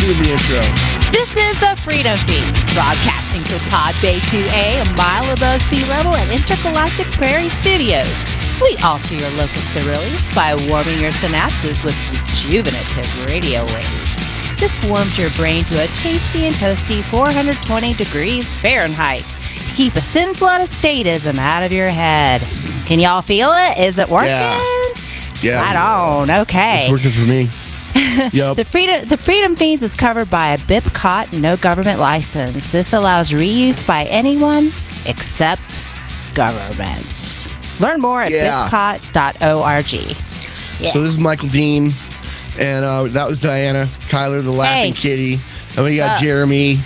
doing the intro. This is the Freedom Feeds, broadcasting from Pod Bay 2A, a mile above sea level at Intergalactic Prairie Studios. We alter your locus coeruleus by warming your synapses with rejuvenative radio waves. This warms your brain to a tasty and toasty 420 degrees Fahrenheit to keep a sinful statism out of your head. Can y'all feel it? Is it working? Yeah. Right on. Okay. It's working for me. Yep. The Freedom Feeds is covered by a BIPCOT no government license. This allows reuse by anyone except governments. Learn more at bipcot.org. Yeah. So this is Michael Dean, and that was Diana, Kyler the Laughing Kitty, and we got Jeremy,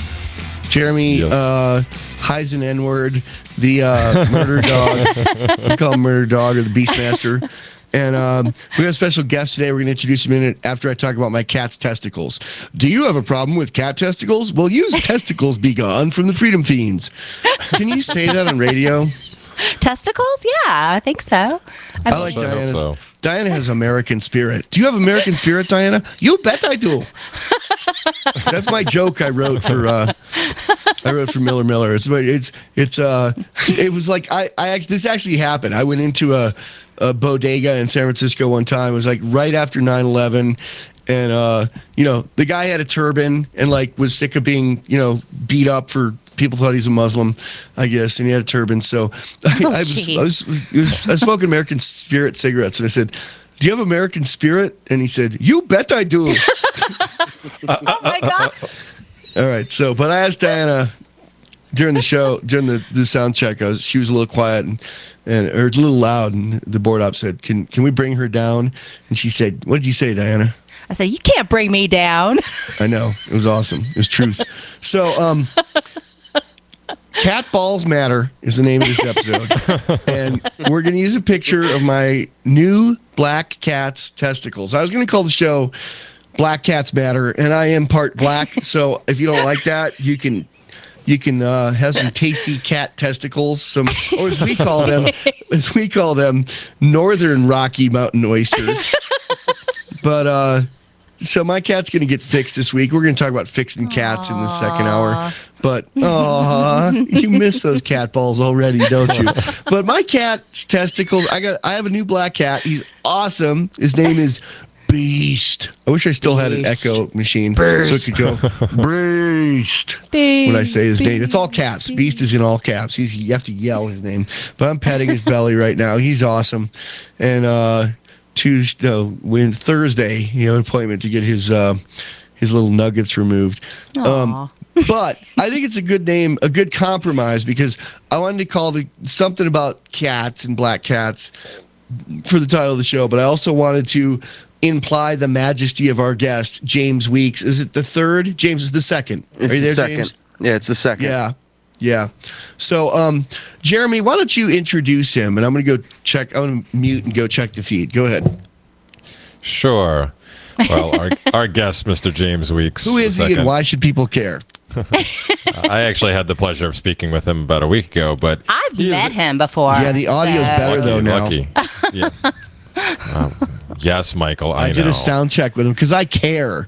Heisen N-word, the murder dog. We call him murder dog or the Beastmaster. And we have a special guest today. We're going to introduce him in a minute after I talk about my cat's testicles. Do you have a problem with cat testicles? Well, use testicles be gone from the Freedom Fiends. Can you say that on radio? Testicles? Yeah, I think so. I like Diana's. So. Diana has American spirit. Do you have American spirit, Diana? You bet I do. That's my joke I wrote for Miller Miller. It was like this actually happened. I went into a bodega in San Francisco one time. It was like right after 9/11, and the guy had a turban and like was sick of being beat up for people thought he's a Muslim, I guess, and he had a turban. So I was smoking American Spirit cigarettes, and I said, "Do you have American Spirit?" And he said, "You bet I do." Oh my God! All right, but I asked Diana during the show, during the sound check, she was a little quiet and or a little loud, and the board op said, "Can we bring her down?" And she said, "What did you say, Diana?" I said, "You can't bring me down." I know, it was awesome. It was truth. So, Cat Balls Matter is the name of this episode, and we're going to use a picture of my new black cat's testicles. I was going to call the show Black Cats Matter, and I am part black, so if you don't like that, you can have some tasty cat testicles, or as we call them, Northern Rocky Mountain oysters. But so my cat's going to get fixed this week. We're going to talk about fixing cats in the second hour. But you miss those cat balls already, don't you? But my cat's testicles, I have a new black cat. He's awesome. His name is Beast. I wish I still had an echo machine so it could go Beast when I say his name. It's all caps. Beast is in all caps. You have to yell his name. But I'm petting his belly right now. He's awesome. And Thursday, he had an appointment to get his little nuggets removed. But I think it's a good name, a good compromise, because I wanted to call something about cats and black cats for the title of the show, but I also wanted to imply the majesty of our guest, James Weeks. Is it the third? James is the second. It's Are you there, the second. James? Yeah, it's the second. Yeah. So, Jeremy, why don't you introduce him? And I'm going to go check. I'm going to mute and go check the feed. Go ahead. Sure. Well, our guest, Mr. James Weeks. Who is he and why should people care? I actually had the pleasure of speaking with him about a week ago, but I've met him before. Yeah, the audio's better though now. Lucky. Yeah. Yes, Michael. I did a sound check with him because I care.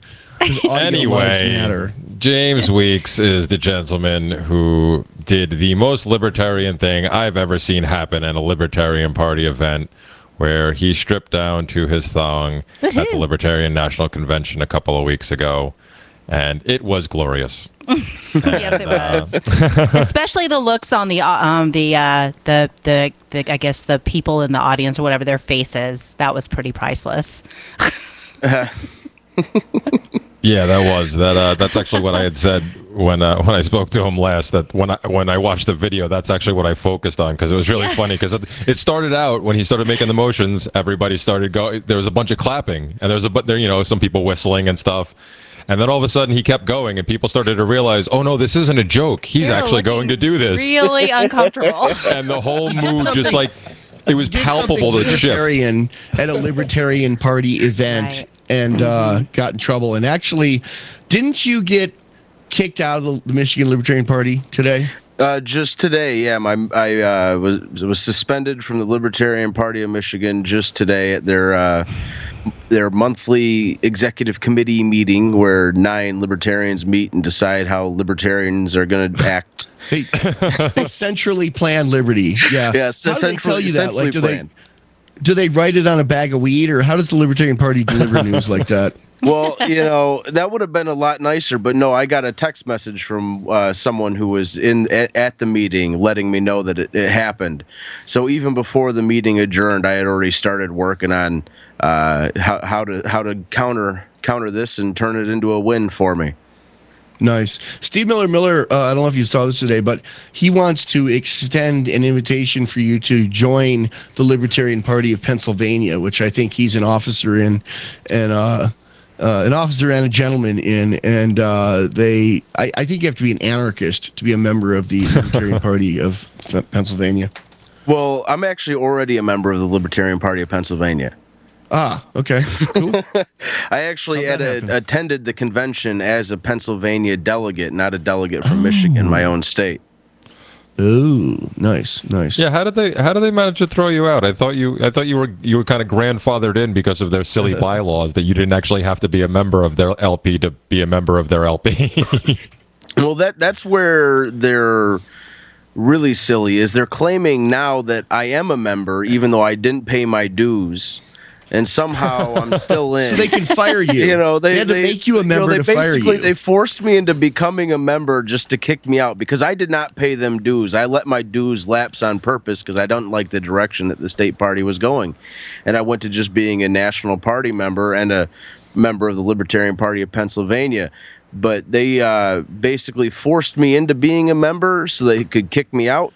Anyway, James Weeks is the gentleman who did the most libertarian thing I've ever seen happen at a Libertarian Party event, where he stripped down to his thong at the Libertarian National Convention a couple of weeks ago, and it was glorious. Yes, it was. Especially the looks on the I guess the people in the audience or whatever, their faces. That was pretty priceless. Yeah, that's actually what I had said when I spoke to him last. That when I watched the video, that's actually what I focused on, because it was really funny. Because it started out when he started making the motions, everybody started going. There was a bunch of clapping, and there some people whistling and stuff. And then all of a sudden he kept going, and people started to realize, oh no, this isn't a joke. He's actually going to do this. Really uncomfortable. And the whole move just like it was palpable to shift. At a Libertarian Party event. Right. And got in trouble. And actually, didn't you get kicked out of the Michigan Libertarian Party today? Just today, yeah. I was suspended from the Libertarian Party of Michigan just today at their their monthly executive committee meeting where 9 libertarians meet and decide how libertarians are going to act. They centrally plan liberty. Yeah. Yes. How do they tell you that? Like, do they write it on a bag of weed, or how does the Libertarian Party deliver news like that? Well, that would have been a lot nicer, but no, I got a text message from someone who was at the meeting letting me know that it happened. So even before the meeting adjourned, I had already started working on how to counter this and turn it into a win for me. Nice. Steve Miller, I don't know if you saw this today, but he wants to extend an invitation for you to join the Libertarian Party of Pennsylvania, which I think he's an officer in, and an officer and a gentleman in, and I think you have to be an anarchist to be a member of the Libertarian Party of Pennsylvania. Well, I'm actually already a member of the Libertarian Party of Pennsylvania. Ah, okay, cool. I actually attended the convention as a Pennsylvania delegate, not a delegate from Michigan, my own state. Oh, nice. Yeah, how did they manage to throw you out? I thought you were kind of grandfathered in because of their silly bylaws that you didn't actually have to be a member of their LP to be a member of their LP. Well, that's where they're really silly, is they're claiming now that I am a member even though I didn't pay my dues. And somehow I'm still in. So they can fire you. They had to make you a member to fire you. They forced me into becoming a member just to kick me out because I did not pay them dues. I let my dues lapse on purpose because I don't like the direction that the state party was going. And I went to just being a national party member and a member of the Libertarian Party of Pennsylvania. But they basically forced me into being a member so they could kick me out.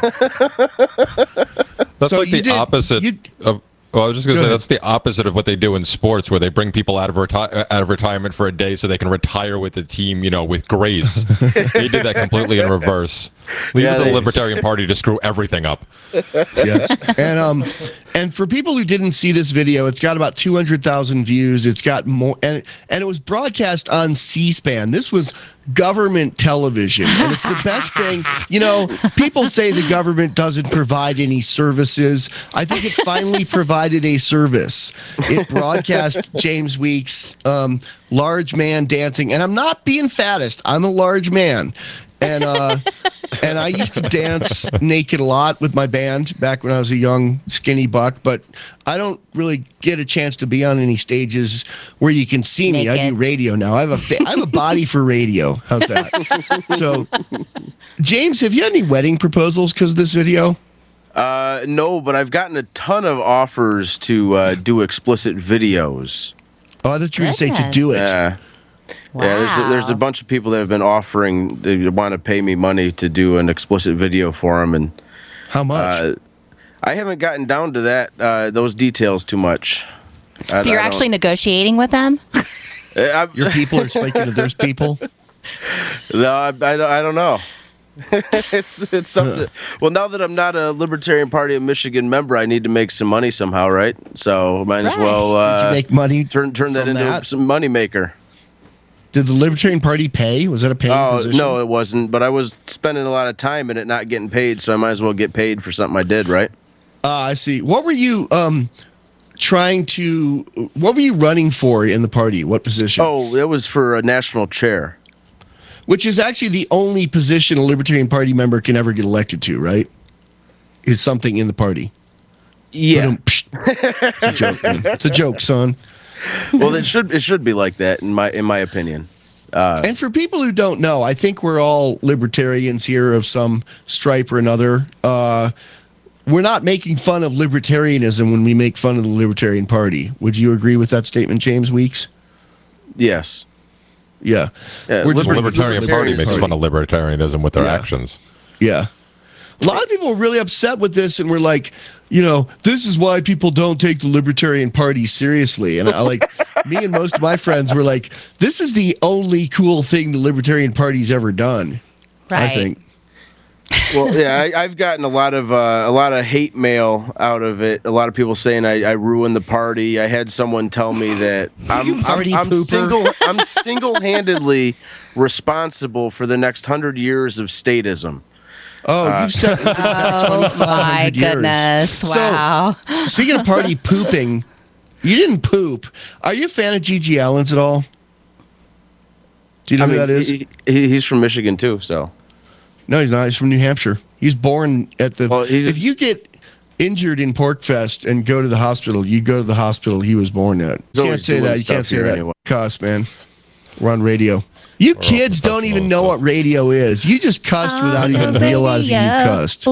That's so like the opposite of... Well, I was just going to say that's the opposite of what they do in sports, where they bring people out of retirement for a day so they can retire with the team, with grace. They did that completely in reverse. Leave it to the Libertarian Party to screw everything up. Yes, and for people who didn't see this video, it's got about 200,000 views. It's got more, and it was broadcast on C-SPAN. This was government television, and it's the best thing. People say the government doesn't provide any services. I think it finally provided a service. It broadcast James Weeks, large man dancing, and I'm not being fattest. I'm a large man. And I used to dance naked a lot with my band back when I was a young, skinny buck, but I don't really get a chance to be on any stages where you can see me. I do radio now. I have a body for radio. How's that? So, James, have you had any wedding proposals because of this video? No, but I've gotten a ton of offers to do explicit videos. Oh, I thought you were going to say to do it. Wow. Yeah, there's a bunch of people that have been offering. They want to pay me money to do an explicit video for them, and how much? I haven't gotten down to those details too much. So you're actually negotiating with them? Your people are speaking to their people? No, I don't know. It's something. Well, now that I'm not a Libertarian Party of Michigan member, I need to make some money somehow, right? So might as well Did you make money. Turn that into some money maker. Did the Libertarian Party pay? Was that a paid position? No, it wasn't. But I was spending a lot of time in it not getting paid, so I might as well get paid for something I did, right? I see. What were you what were you running for in the party? What position? Oh, it was for a national chair. Which is actually the only position a Libertarian Party member can ever get elected to, right? Is something in the party. Yeah. It's a joke, man. It's a joke, son. Well, it should be like that in my opinion. And for people who don't know, I think we're all libertarians here of some stripe or another. We're not making fun of libertarianism when we make fun of the Libertarian Party. Would you agree with that statement, James Weeks? Yes. Yeah. The Libertarian Party makes fun of libertarianism with their actions. Yeah. A lot of people were really upset with this and were like, this is why people don't take the Libertarian Party seriously. And me and most of my friends were like, this is the only cool thing the Libertarian Party's ever done. Right. I think. Well, yeah, I've gotten a lot of hate mail out of it. A lot of people saying I ruined the party. I had someone tell me that I'm single-handedly responsible for the next 100 years of statism. Oh, you've set back 2,500 years. Goodness! Wow. So, speaking of party pooping, You didn't poop. Are you a fan of G.G. Allen's at all? Do you know who that is? He's from Michigan too, so. No, he's not. He's from New Hampshire. He's born at the. Well, if you get injured in Porkfest and go to the hospital, you go to the hospital he was born at. You can't say that. You can't say that. Anyway. Cuss, man. We're on radio. You kids don't even know what radio is. You just cussed without even realizing you cussed.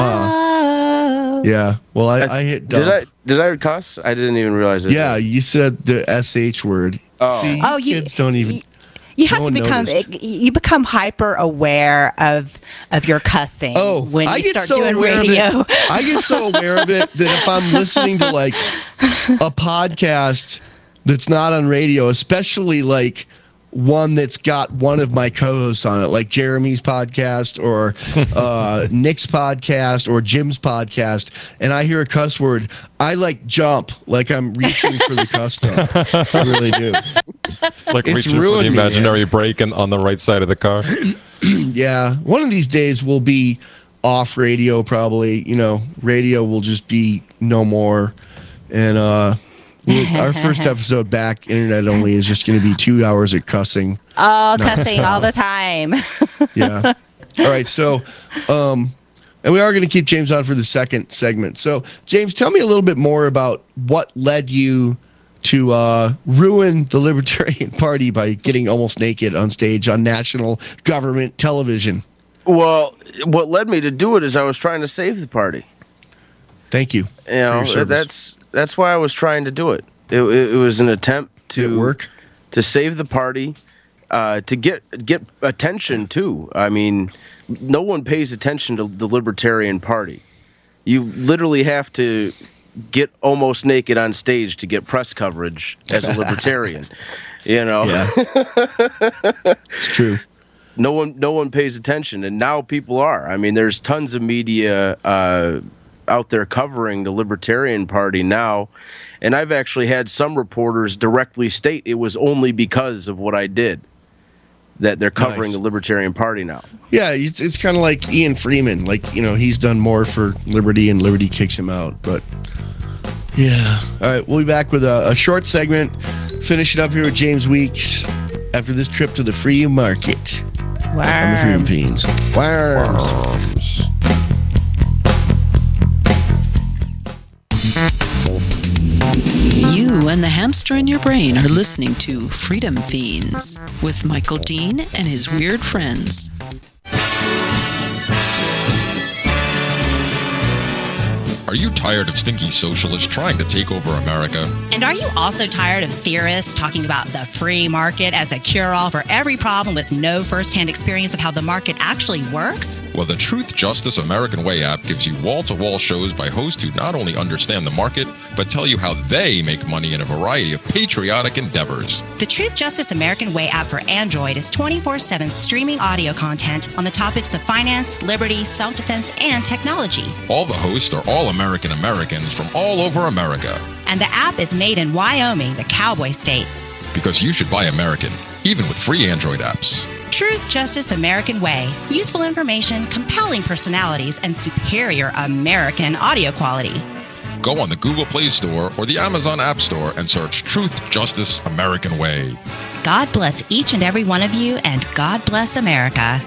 Yeah. Well, I hit dump. Did I cuss? I didn't even realize it. Yeah, you said the SH word. Oh. See, kids don't even. You have to become hyper aware of your cussing when you start doing radio. I get so aware of it that if I'm listening to like a podcast that's not on radio, especially like one that's got one of my co-hosts on it, like Jeremy's podcast or Nick's podcast or Jim's podcast, and I hear a cuss word, I like jump, like I'm reaching for the cuss dump. I really do. Like it's reaching for the imaginary brake on the right side of the car. Yeah. One of these days we'll be off radio probably. You know, radio will just be no more. And our first episode back, internet only, is just going to be 2 hours of cussing. Oh, cussing all the time. Yeah. All right. So, and we are going to keep James on for the second segment. So, James, tell me a little bit more about what led you to ruin the Libertarian Party by getting almost naked on stage on national government television. Well, what led me to do it is I was trying to save the party. Thank you. You know, that's why I was trying to do it. It was an attempt to save the party, to get attention too. I mean, no one pays attention to the Libertarian Party. You literally have to get almost naked on stage to get press coverage as a libertarian. You know, yeah. It's true. No one pays attention, and now people are. I mean, there's tons of media out there covering the Libertarian Party now, and I've actually had some reporters directly state it was only because of what I did that they're covering the Libertarian Party now. Yeah, it's kind of like Ian Freeman. Like, you know, he's done more for liberty, and liberty kicks him out. But yeah, all right, we'll be back with a short segment. Finish it up here with James Weeks after this trip to the free market. Worms. On the Freedom Fiends. Worms. You and the hamster in your brain are listening to Freedom Fiends with Michael Dean and his weird friends. Are you tired of stinky socialists trying to take over America? And are you also tired of theorists talking about the free market as a cure-all for every problem with no first-hand experience of how the market actually works? Well, the Truth, Justice, American Way app gives you wall-to-wall shows by hosts who not only understand the market, but tell you how they make money in a variety of patriotic endeavors. The Truth, Justice, American Way app for Android is 24/7 streaming audio content on the topics of finance, liberty, self-defense, and technology. All the hosts are all American Americans from all over America. And the app is made in Wyoming, the cowboy state. Because you should buy American, even with free Android apps. Truth, Justice, American Way. Useful information, compelling personalities, and superior American audio quality. Go on the Google Play Store or the Amazon App Store and search Truth, Justice, American Way. God bless each and every one of you, and God bless America.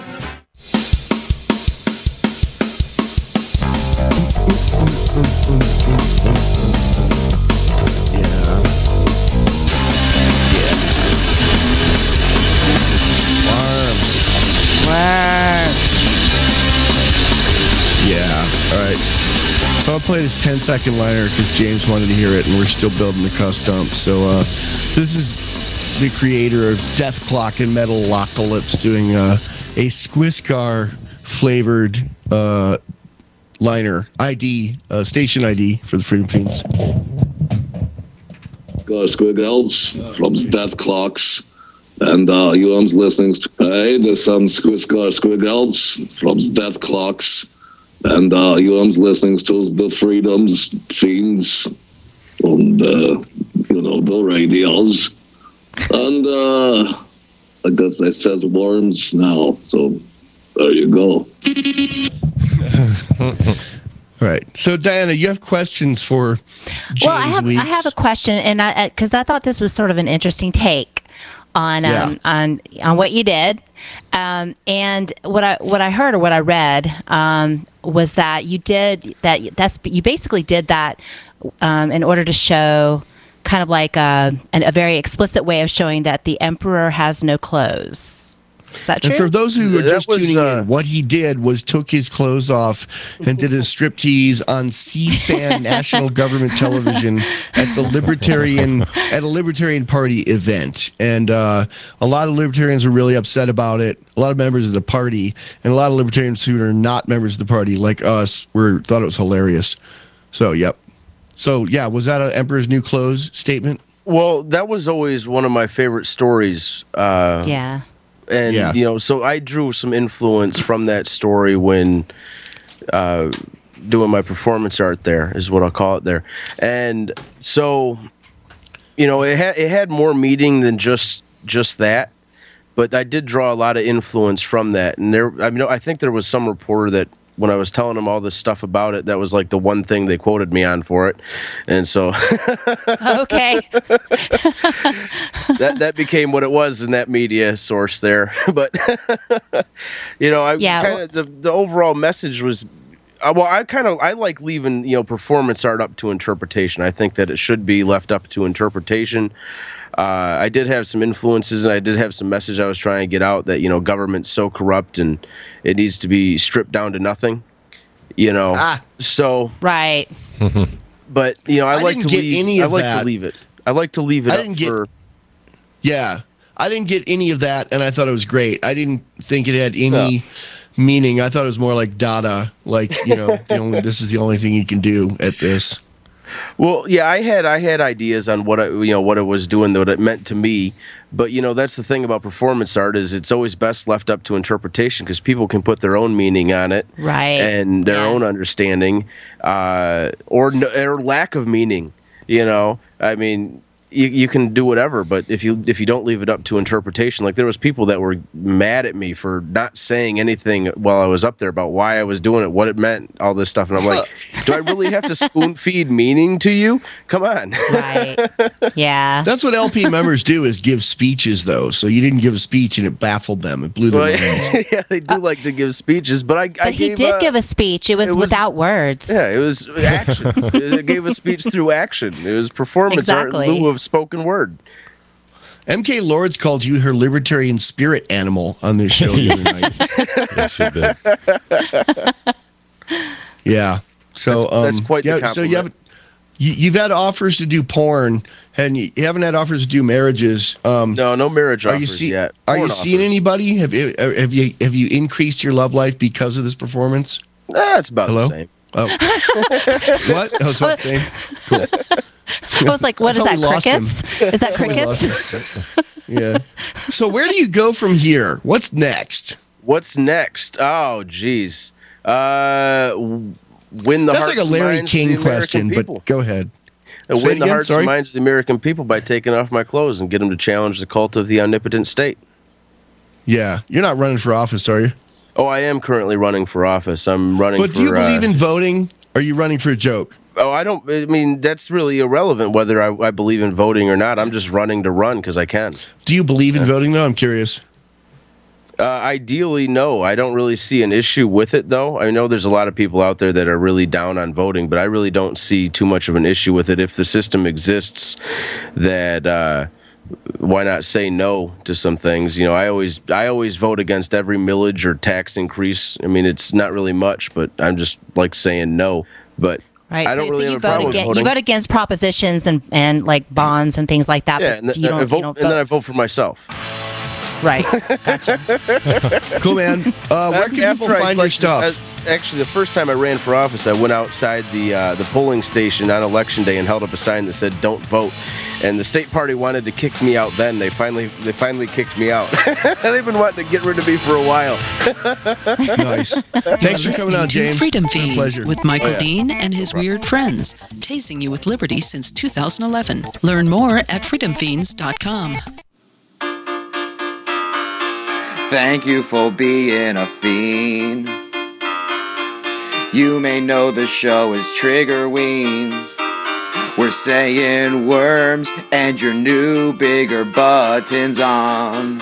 Yeah. All right. So I'll play this 10-second liner because James wanted to hear it, and we're still building the cuss dump. So this is the creator of Death Clock and Metalocalypse doing a Squiscar flavored liner ID, station ID for the Freedom Fiends. Squiggles from Death Clocks. And you are listening to, hey, there's some Squiggles from Death Clocks. And you are listening to the Freedom's Fiends on the, the radios. And I guess it says worms now. So there you go. All right. So, Diana, you have questions for James Well, I Weeks? have a question, and because I thought this was sort of an interesting take on what you did, and what I heard or what I read was that you did that. You basically did that in order to show kind of like a very explicit way of showing that the emperor has no clothes. Is that true? And for those who are That just was, tuning in, what he did was took his clothes off and did a striptease on C-SPAN national government television at a Libertarian Party event. And a lot of libertarians were really upset about it. A lot of members of the party and a lot of libertarians who are not members of the party, like us, thought it was hilarious. So, yep. So, yeah, was that an Emperor's New Clothes statement? Well, that was always one of my favorite stories. Yeah. And, you know, so I drew some influence from that story when doing my performance art there, is what I'll call it there. And so, you know, it had more meaning than just that. But I did draw a lot of influence from that. And I think there was some reporter that, when I was telling them all this stuff about it, that was like the one thing they quoted me on for it. And so Okay. that became what it was in that media source there. But you know, the overall message was, I like leaving, you know, performance art up to interpretation. I think that it should be left up to interpretation. I did have some influences, and I did have some message I was trying to get out that, you know, government's so corrupt and it needs to be stripped down to nothing, you know. So Right. But, you know, I like to leave it. I like to leave it up for. Yeah, I didn't get any of that, and I thought it was great. I didn't think it had any meaning. I thought it was more like Dada, like, you know, this is the only thing you can do at this. Well, yeah, I had ideas on what it was doing, what it meant to me. But, you know, that's the thing about performance art, is it's always best left up to interpretation, because people can put their own meaning on it, right, and their own understanding, or lack of meaning. You know, I mean, you can do whatever, but if you don't leave it up to interpretation, like there was people that were mad at me for not saying anything while I was up there about why I was doing it, what it meant, all this stuff, and I'm like, do I really have to spoon feed meaning to you? Come on. Right. Yeah. That's what LP members do, is give speeches, though. So you didn't give a speech, and it baffled them. It blew their minds. Yeah, they do like to give speeches, but he did give a speech. It was without words. Yeah, it was actions. It gave a speech through action. It was performance art in lieu of spoken word. MK Lords called you her libertarian spirit animal on this show the other night. Yes, she did. Yeah. So that's quite the compliment. So you've had offers to do porn, and you haven't had offers to do marriages. No marriage offers yet. Are you seeing anybody? Have you increased your love life because of this performance? It's about the same. Oh. What? Oh, it's about the same. Cool. I was like, what is that, crickets? Is that crickets? Yeah. So where do you go from here? What's next? Oh, geez. Win the That's hearts like a and Larry minds King of the question, American but people. go ahead. Win the hearts and minds of the American people by taking off my clothes and get them to challenge the cult of the omnipotent state. Yeah. You're not running for office, are you? Oh, I am currently running for office. I'm running for... But do you believe in voting? Or are you running for a joke? Oh, I mean, that's really irrelevant whether I believe in voting or not. I'm just running to run because I can. Do you believe in voting, though? I'm curious. Ideally, no. I don't really see an issue with it, though. I know there's a lot of people out there that are really down on voting, but I really don't see too much of an issue with it. If the system exists, that why not say no to some things? You know, I always vote against every millage or tax increase. I mean, it's not really much, but I'm just like saying no. But right. I don't really have a problem with voting. You vote against propositions and like bonds and things like that. Yeah, but and then I vote for myself. Right. Gotcha. Cool, man. Where can people find your stuff? Actually, the first time I ran for office, I went outside the polling station on Election Day and held up a sign that said "Don't vote." And the state party wanted to kick me out. Then they finally kicked me out. They've been wanting to get rid of me for a while. Nice. Thanks for coming on, James. Freedom Fiends pleasure. with Michael Dean and his weird friends, tasing you with liberty since 2011. Learn more at freedomfiends.com. Thank you for being a fiend. You may know the show is Trigger Weens. We're saying worms and your new bigger buttons on.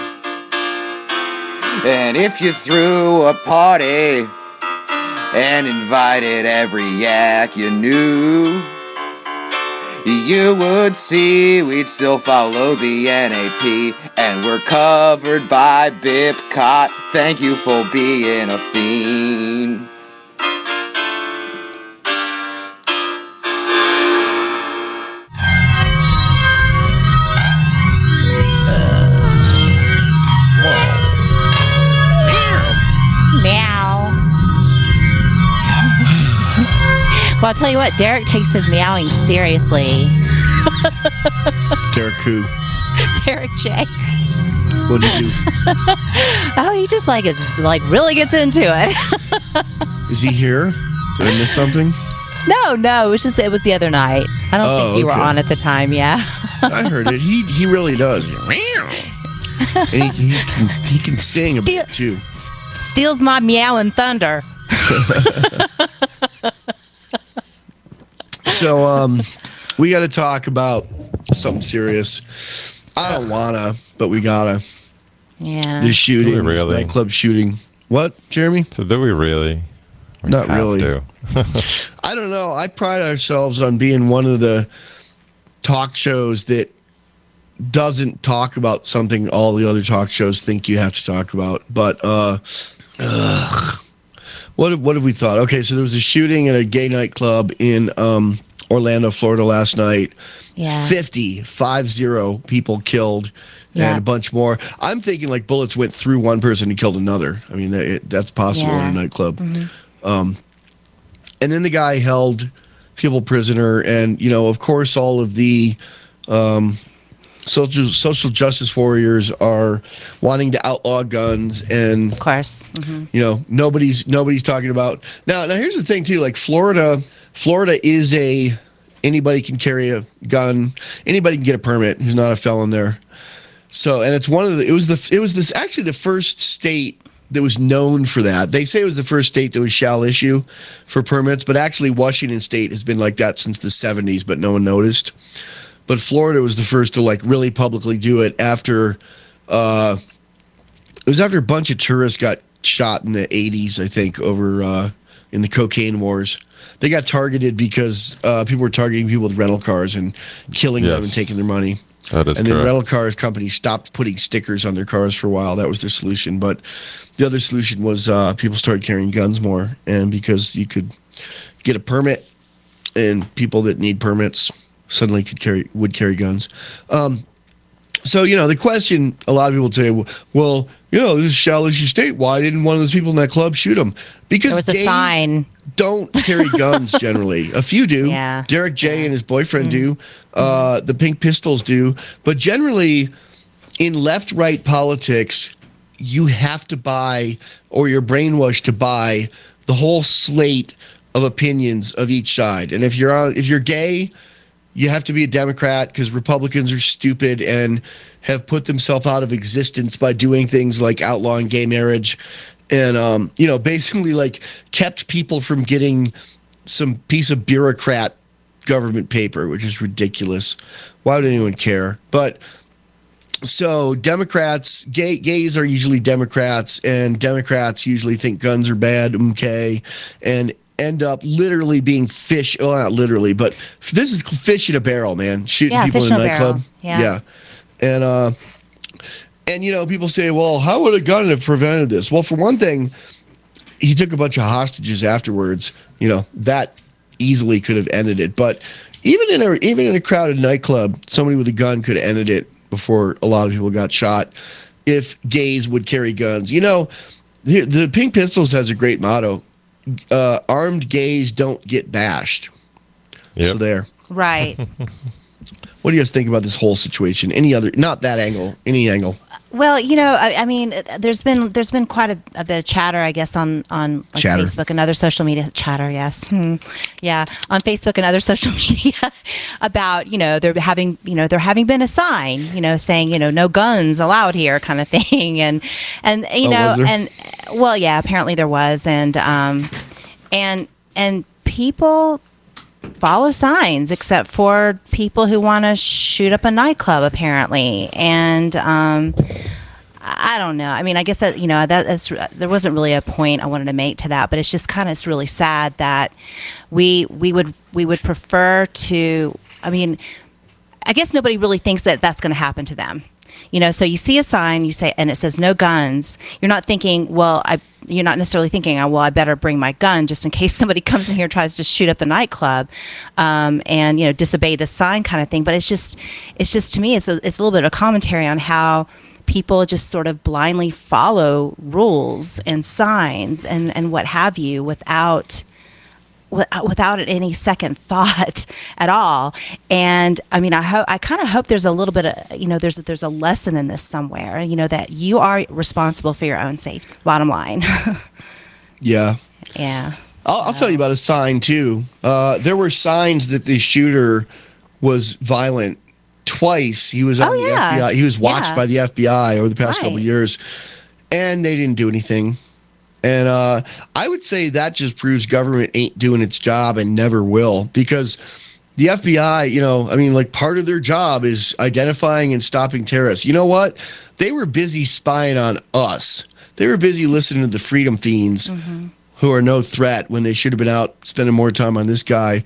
And if you threw a party and invited every yak you knew, you would see we'd still follow the NAP, and we're covered by Bipcot. Thank you for being a fiend. Meow. Well, I'll tell you what, Derek takes his meowing seriously. Derek who? Derek J. What did he do? Oh, he just really gets into it. Is he here? Did I miss something? No, it was the other night. I don't think you were on at the time, yeah. I heard it. He really does. And he can sing a bit too. Steals my meowing thunder. So we got to talk about something serious. I don't wanna, but we gotta. Yeah. The shooting, Do we really? nightclub shooting. What, Jeremy? So do we really? Not really. To. I don't know. I pride ourselves on being one of the talk shows that doesn't talk about something all the other talk shows think you have to talk about. But what have we thought? Okay, so there was a shooting at a gay nightclub in Orlando, Florida last night. Yeah. 50 people killed and a bunch more. I'm thinking like bullets went through one person and killed another. I mean, that's possible in a nightclub. Mm-hmm. And then the guy held people prisoner, and of course, all of the social justice warriors are wanting to outlaw guns, and of course, nobody's talking about now. Here's the thing too, like Florida is anybody can carry a gun, anybody can get a permit who's not a felon there. So, and it's it was actually the first state that was known for that. They say it was the first state that was shall issue for permits, but actually Washington State has been like that since the 70s, but no one noticed. But Florida was the first to like really publicly do it after it was after a bunch of tourists got shot in the 80s, I think, over in the cocaine wars. They got targeted because people were targeting people with rental cars and killing them and taking their money. That is and correct. then rental car companies stopped putting stickers on their cars for a while. That was their solution. But the other solution was people started carrying guns more, and because you could get a permit, and people that need permits suddenly would carry guns. So, the question, a lot of people say, well, this is shall issue state. Why didn't one of those people in that club shoot him? Because there was a sign. Don't carry guns generally. A few do. Yeah. Derek J and his boyfriend do. The Pink Pistols do. But generally, in left-right politics, you have to buy, or you're brainwashed to buy, the whole slate of opinions of each side. And if you're gay, you have to be a Democrat because Republicans are stupid and have put themselves out of existence by doing things like outlawing gay marriage and, basically like kept people from getting some piece of bureaucrat government paper, which is ridiculous. Why would anyone care? But so Democrats, gays are usually Democrats, and Democrats usually think guns are bad, and end up literally being fish. Well, not literally, but this is fish in a barrel, man. Shooting people in a nightclub. Yeah. And people say, well, how would a gun have prevented this? Well, for one thing, he took a bunch of hostages afterwards. That easily could have ended it. But even in a crowded nightclub, somebody with a gun could have ended it before a lot of people got shot if gays would carry guns. The Pink Pistols has a great motto. Armed gays don't get bashed. Yep. So there. Right. What do you guys think about this whole situation? Any other, not that angle, any angle? Well, I mean, there's been quite a bit of chatter, I guess, on Facebook and other social media. Chatter, yes, yeah, on Facebook and other social media about there having been a sign, saying no guns allowed here, kind of thing, and was there? and well, yeah, apparently there was, and and people follow signs, except for people who want to shoot up a nightclub, apparently. And I don't know. I mean, I guess that, you know, there wasn't really a point I wanted to make to that, but it's just kind of, it's really sad that we would prefer to, I mean, I guess nobody really thinks that that's going to happen to them. You know, so you see a sign, you say, and it says no guns. You're not thinking, you're not necessarily thinking, well, I better bring my gun just in case somebody comes in here and tries to shoot up the nightclub, and, you know, disobey the sign kind of thing. But it's just to me, it's a little bit of commentary on how people just sort of blindly follow rules and signs and what have you without any second thought at all. And I mean, I kind of hope there's a little bit of, you know, there's a lesson in this somewhere, you know, that you are responsible for your own safety, bottom line. Yeah. Yeah. I'll tell you about a sign too. There were signs that the shooter was violent. Twice he was on the FBI. He was watched by the FBI over the past couple of years, and they didn't do anything. And I would say that just proves government ain't doing its job and never will, because the FBI, you know, I mean, like, part of their job is identifying and stopping terrorists. You know what? They were busy spying on us. They were busy listening to the freedom fiends who are no threat when they should have been out spending more time on this guy.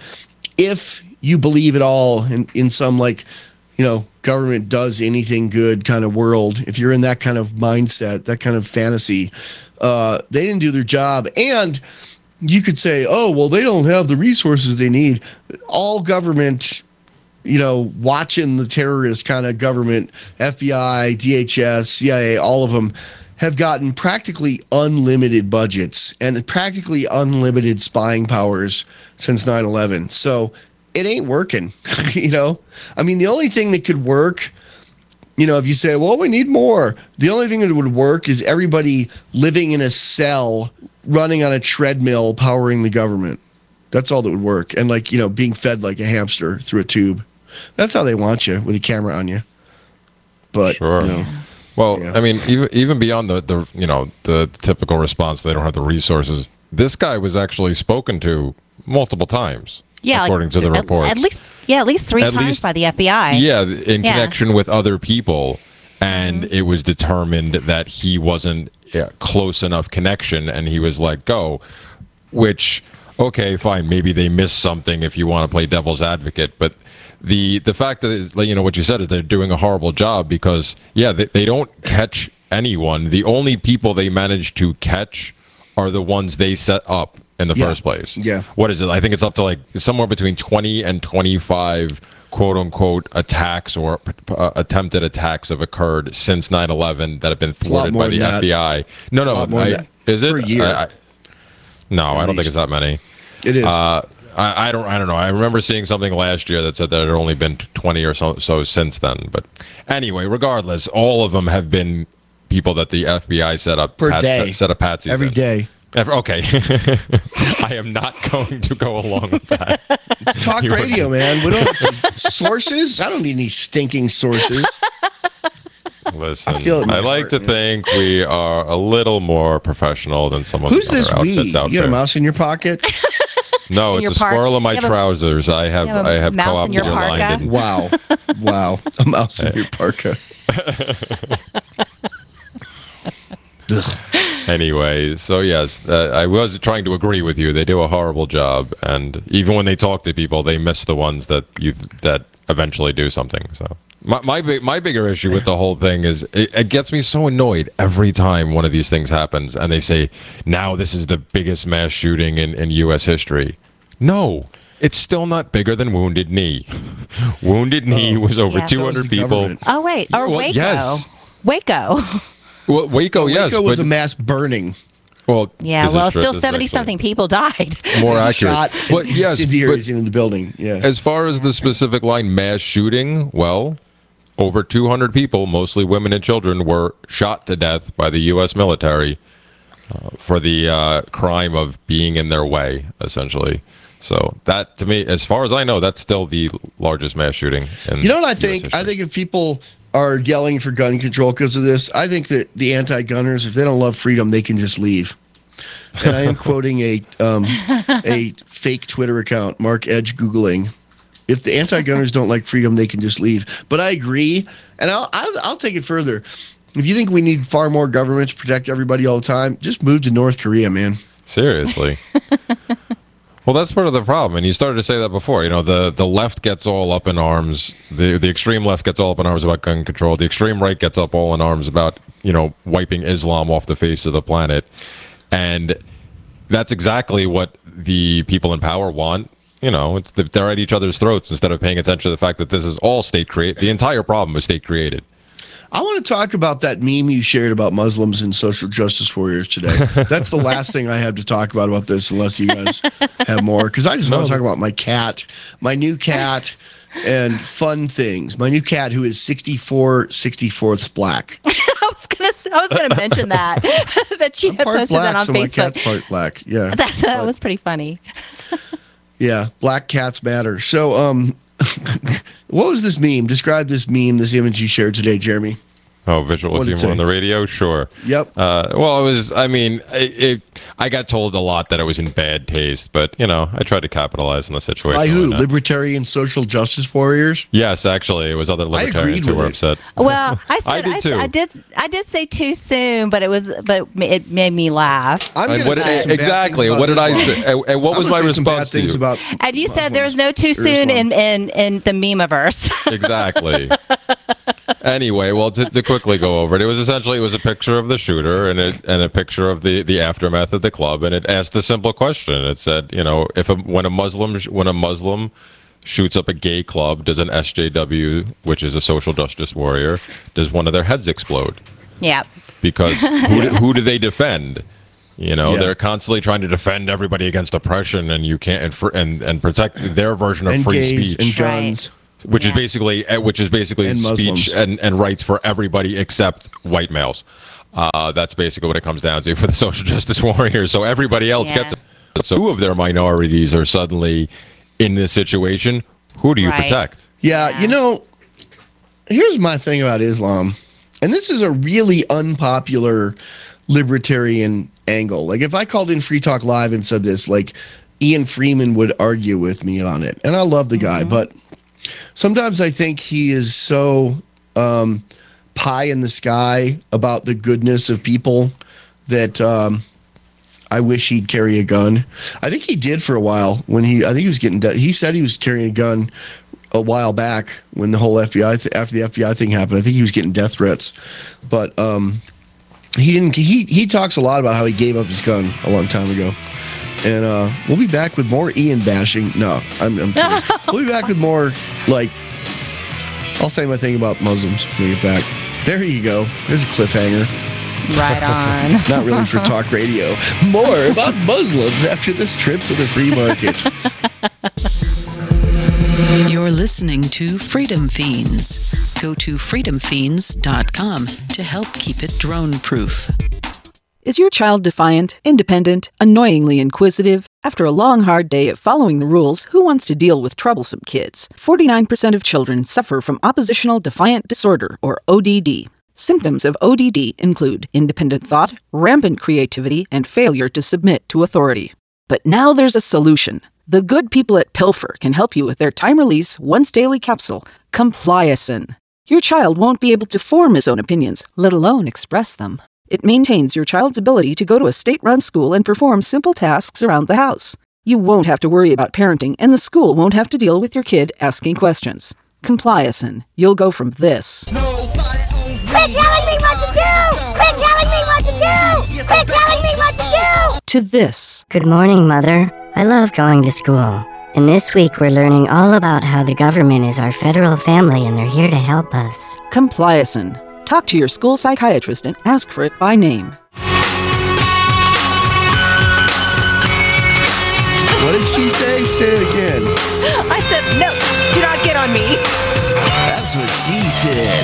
If you believe at all in some, like, you know, government does anything good kind of world, if you're in that kind of mindset, that kind of fantasy, they didn't do their job. And you could say, oh, well, they don't have the resources they need. All government, you know, watching the terrorist kind of government, FBI, DHS, CIA, all of them have gotten practically unlimited budgets and practically unlimited spying powers since 9/11. So it ain't working, you know? I mean, the only thing that could work, you know, if you say, well, we need more, the only thing that would work is everybody living in a cell, running on a treadmill, powering the government. That's all that would work. And, like, you know, being fed like a hamster through a tube. That's how they want you, with a camera on you. But, sure. You know, well, yeah. I mean, even beyond the you know, the typical response, they don't have the resources. This guy was actually spoken to multiple times. Yeah, according to the reports. At least three times by the FBI. Yeah, in connection with other people, and it was determined that he wasn't close enough connection, and he was let go. Which, okay, fine, maybe they missed something if you want to play devil's advocate, but the fact that is, you know, what you said is they're doing a horrible job because they don't catch anyone. The only people they manage to catch are the ones they set up in the first place. Yeah. What is it? I think it's up to, like, somewhere between 20 and 25 quote unquote attacks or attempted attacks have occurred since 9/11 that have been thwarted by the FBI. No, is it? Per year. No, I don't think it's that many. It is. I don't know. I remember seeing something last year that said that it had only been 20 or so since then. But anyway, regardless, all of them have been people that the FBI set up per day. Set up patsies every day. Okay. I am not going to go along with that. It's talk radio, man. We don't have sources. I don't need any stinking sources. Listen, I like to think we are a little more professional than some of the other outfits out there. You got a mouse in your pocket? No, it's a squirrel in my trousers. I have co-opted your line. Wow. A mouse in your parka. Anyway, so yes, I was trying to agree with you. They do a horrible job, and even when they talk to people, they miss the ones that eventually do something. So my bigger issue with the whole thing is it gets me so annoyed every time one of these things happens, and they say, now this is the biggest mass shooting in U.S. history. No, it's still not bigger than Wounded Knee. Wounded Knee was over 200 people. Oh wait, or Waco. Yes. Waco. Well, Waco, yes. Waco was a mass burning. Well, still 70-something people died. More accurate. But yes, incendiaries in the building. Yeah. As far as the specific line, mass shooting, well, over 200 people, mostly women and children, were shot to death by the U.S. military for the crime of being in their way, essentially. So that, to me, as far as I know, that's still the largest mass shooting. You know what I think? History. I think if people are yelling for gun control because of this, I think that the anti-gunners, if they don't love freedom, they can just leave. and I am quoting a fake Twitter account, Mark Edge Googling. If the anti-gunners don't like freedom, they can just leave. But I agree, and I'll take it further. If you think we need far more government to protect everybody all the time, just move to North Korea, man. Seriously. Well, that's part of the problem, and you started to say that before. The left gets all up in arms. The extreme left gets all up in arms about gun control. The extreme right gets up all in arms about wiping Islam off the face of the planet, and that's exactly what the people in power want. They're at each other's throats instead of paying attention to the fact that this is all state created. The entire problem is state created. I want to talk about that meme you shared about Muslims and social justice warriors today. That's the last thing I have to talk about this, unless you guys have more. Because I just want to talk about my cat, my new cat, and fun things. My new cat, who is 64/64 black. I was gonna mention that she had posted black, that on so Facebook. My cat's part black. Yeah, that was pretty funny. Yeah, black cats matter. So, what was this meme? Describe this meme, this image you shared today, Jeremy. Oh, visual humor on the radio? Sure. Yep. Well, it was, I got told a lot that it was in bad taste, but, I tried to capitalize on the situation. By who? Libertarian social justice warriors? Yes, actually. It was other libertarians who were upset. Well, I did too. I did say too soon, but it made me laugh. Exactly. What did I say? And what was my response to you? And you said there was no too soon in the meme-averse. Exactly. Anyway, well, to quickly go over it, it was a picture of the shooter and a picture of the aftermath at the club, and it asked the simple question. It said, when a Muslim shoots up a gay club, does an SJW, which is a social justice warrior, does one of their heads explode? Yeah. Because who do they defend? They're constantly trying to defend everybody against oppression, and you can't and protect their version of free gays speech and guns. Right. Which is basically speech and rights for everybody except white males. That's basically what it comes down to for the social justice warriors. So everybody else gets it. So two of their minorities are suddenly in this situation. Who do you protect? Yeah, here's my thing about Islam, and this is a really unpopular libertarian angle. Like, if I called in Free Talk Live and said this, like, Ian Freeman would argue with me on it, and I love the guy, but sometimes I think he is so pie in the sky about the goodness of people that I wish he'd carry a gun. I think he did for a while he was getting he said he was carrying a gun a while back when the whole FBI after the FBI thing happened. I think he was getting death threats, but he didn't. He talks a lot about how he gave up his gun a long time ago. And we'll be back with more Ian bashing. No, I'm kidding. We'll be back with more, I'll say my thing about Muslims when we get back. There you go. There's a cliffhanger. Right on. Not really for talk radio. More about Muslims after this trip to the free market. You're listening to Freedom Fiends. Go to freedomfiends.com to help keep it drone-proof. Is your child defiant, independent, annoyingly inquisitive? After a long, hard day of following the rules, who wants to deal with troublesome kids? 49% of children suffer from oppositional defiant disorder, or ODD. Symptoms of ODD include independent thought, rampant creativity, and failure to submit to authority. But now there's a solution. The good people at Pilfer can help you with their time-release, once-daily capsule, Compliacin. Your child won't be able to form his own opinions, let alone express them. It maintains your child's ability to go to a state-run school and perform simple tasks around the house. You won't have to worry about parenting, and the school won't have to deal with your kid asking questions. Compliacin. You'll go from this. Quit telling me what to do! Quit telling me what to do! Quit telling me what to do! To this. Good morning, Mother. I love going to school. And this week we're learning all about how the government is our federal family and they're here to help us. Compliacin. Talk to your school psychiatrist and ask for it by name. What did she say? Say it again. I said, no, do not get on me. That's what she said.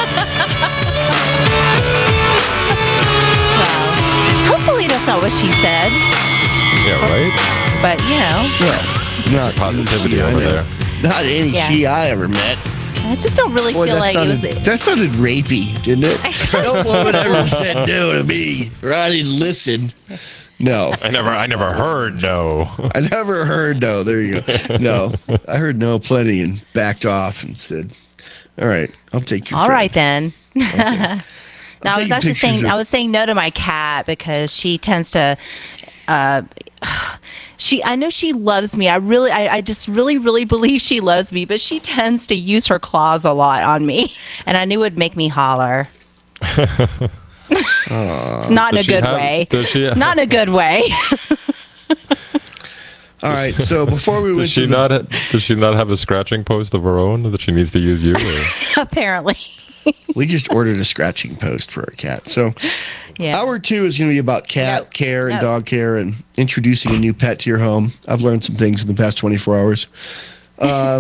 Well, hopefully that's not what she said. Yeah, right? But, Yeah, not positivity any over she there. Not any she I ever met. I just don't really feel like it was. That sounded rapey, didn't it? No woman ever said no to me, or I didn't listen. No. I never heard no. I never heard no. There you go. No. I heard no plenty and backed off and said, all right, I'll take your All friend. right, then. No, I was actually saying, I was saying no to my cat because she tends to, I know she loves me. I just really believe she loves me, but she tends to use her claws a lot on me. And I knew it would make me holler. Not in a good way. Not in a good way. All right, so before we went does she not have a scratching post of her own that she needs to use you? Apparently. We just ordered a scratching post for our cat. So hour 2 is going to be about cat care and dog care and introducing a new pet to your home. I've learned some things in the past 24 hours. All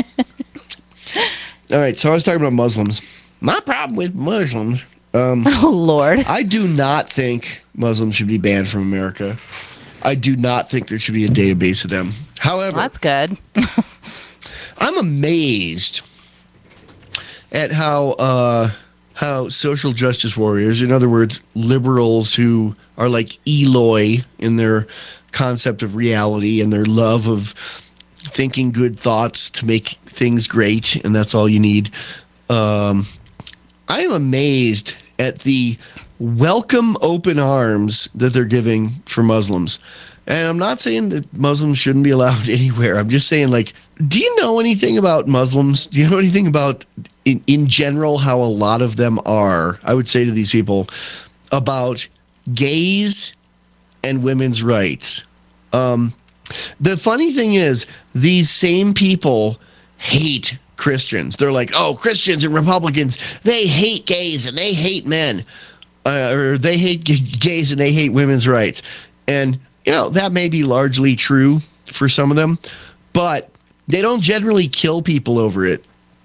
right, so I was talking about Muslims. My problem with Muslims. Oh, Lord. I do not think Muslims should be banned from America. I do not think there should be a database of them. However, that's good. I'm amazed at how social justice warriors, in other words, liberals who are like Eloy in their concept of reality and their love of thinking good thoughts to make things great, and that's all you need. I am amazed at the welcome open arms that they're giving for Muslims. And I'm not saying that Muslims shouldn't be allowed anywhere. I'm just saying, like, do you know anything about Muslims? Do you know anything about, in general, how a lot of them are, I would say to these people, about gays and women's rights? The funny thing is, these same people hate Christians. They're like, oh, Christians and Republicans, they hate gays and they hate men. Or they hate gays and they hate women's rights. And, you know, that may be largely true for some of them, but they don't generally kill people over it.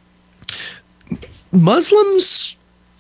Muslims,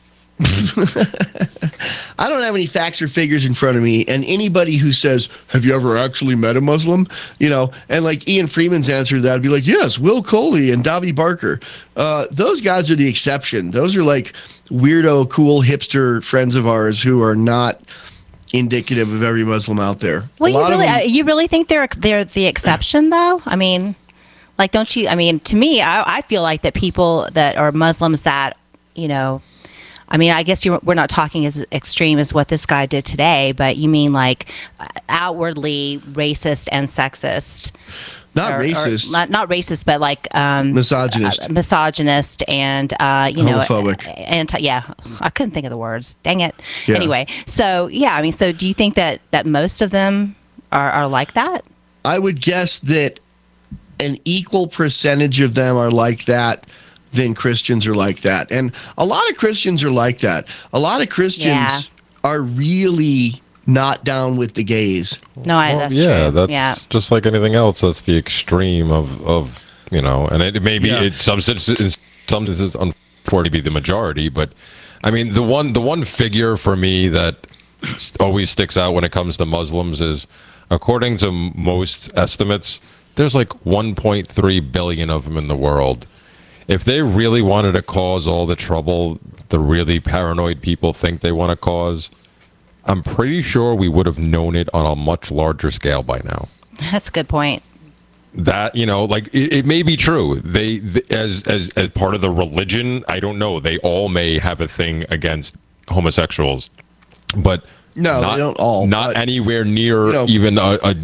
I don't have any facts or figures in front of me, and anybody who says, have you ever actually met a Muslim? You know, and like Ian Freeman's answer to that would be like, yes, Will Coley and Davi Barker. Those guys are the exception. Those are like weirdo, cool, hipster friends of ours who are not indicative of every Muslim out there. Well, you really think they're the exception, though? I mean, like, don't you? I mean, to me, I feel like that people that are Muslims that, you know, I mean, I guess we're not talking as extreme as what this guy did today, but you mean like outwardly racist and sexist. Not racist. Not racist, but like misogynist. Misogynist and homophobic. I couldn't think of the words. Dang it. Yeah. Anyway, so I mean, so do you think that most of them are like that? I would guess that an equal percentage of them are like that than Christians are like that. And a lot of Christians are like that. A lot of Christians are really not down with the gays. No, that's true. That's just like anything else. That's the extreme of you know, and it may be in some instances unfortunately be the majority, but I mean the one figure for me that always sticks out when it comes to Muslims is, according to most estimates, there's like 1.3 billion of them in the world. If they really wanted to cause all the trouble the really paranoid people think they want to cause, I'm pretty sure we would have known it on a much larger scale by now. That's a good point. That, you know, like it may be true. They as part of the religion, I don't know. They all may have a thing against homosexuals, but no, they don't all. Not anywhere near even a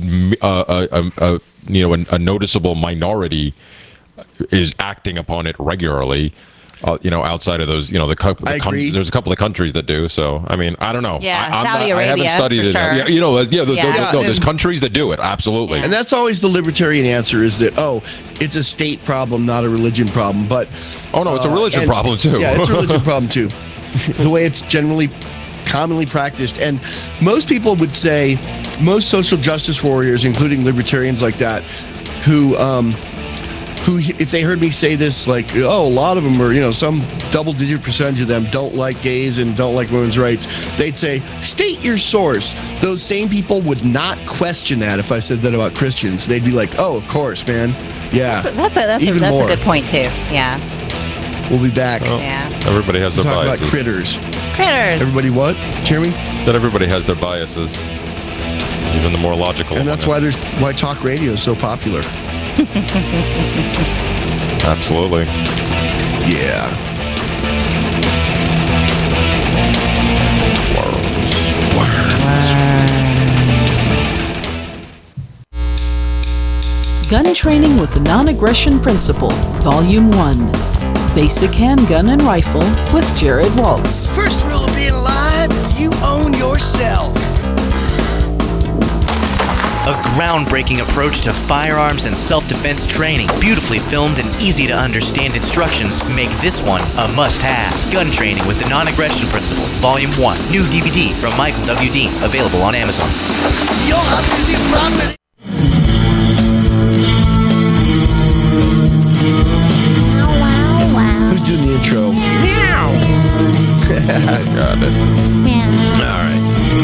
noticeable minority is acting upon it regularly. Outside of those, there's a couple of countries that do. So, I mean, I don't know. Yeah, Saudi Arabia. I haven't studied it. Sure. There's countries that do it. Absolutely. And that's always the libertarian answer: is that it's a state problem, not a religion problem. But it's a religion problem too. Yeah, it's a religion problem too. The way it's generally commonly practiced, and most people would say, most social justice warriors, including libertarians like that, who if they heard me say this, like, a lot of them are, some double-digit percentage of them don't like gays and don't like women's rights, they'd say, state your source. Those same people would not question that if I said that about Christians. They'd be like, oh, of course, man. Yeah. That's a good point, too. Yeah. We'll be back. Oh, Yeah. Everybody has their Talk about biases. critters. Critters. Everybody what? Jeremy? Said everybody has their biases. Even the more logical. And that's among why talk radio is so popular. Absolutely. Yeah. Gun Training with the Non-Aggression Principle, Volume 1. Basic Handgun and Rifle with Jared Waltz. First rule of being alive is you own yourself. A groundbreaking approach to firearms and self-defense training. Beautifully filmed and easy to understand instructions make this one a must-have. Gun Training with the Non-Aggression Principle, Volume 1. New DVD from Michael W. Dean. Available on Amazon. Your house is your property. Who's doing the intro? I got it. All right.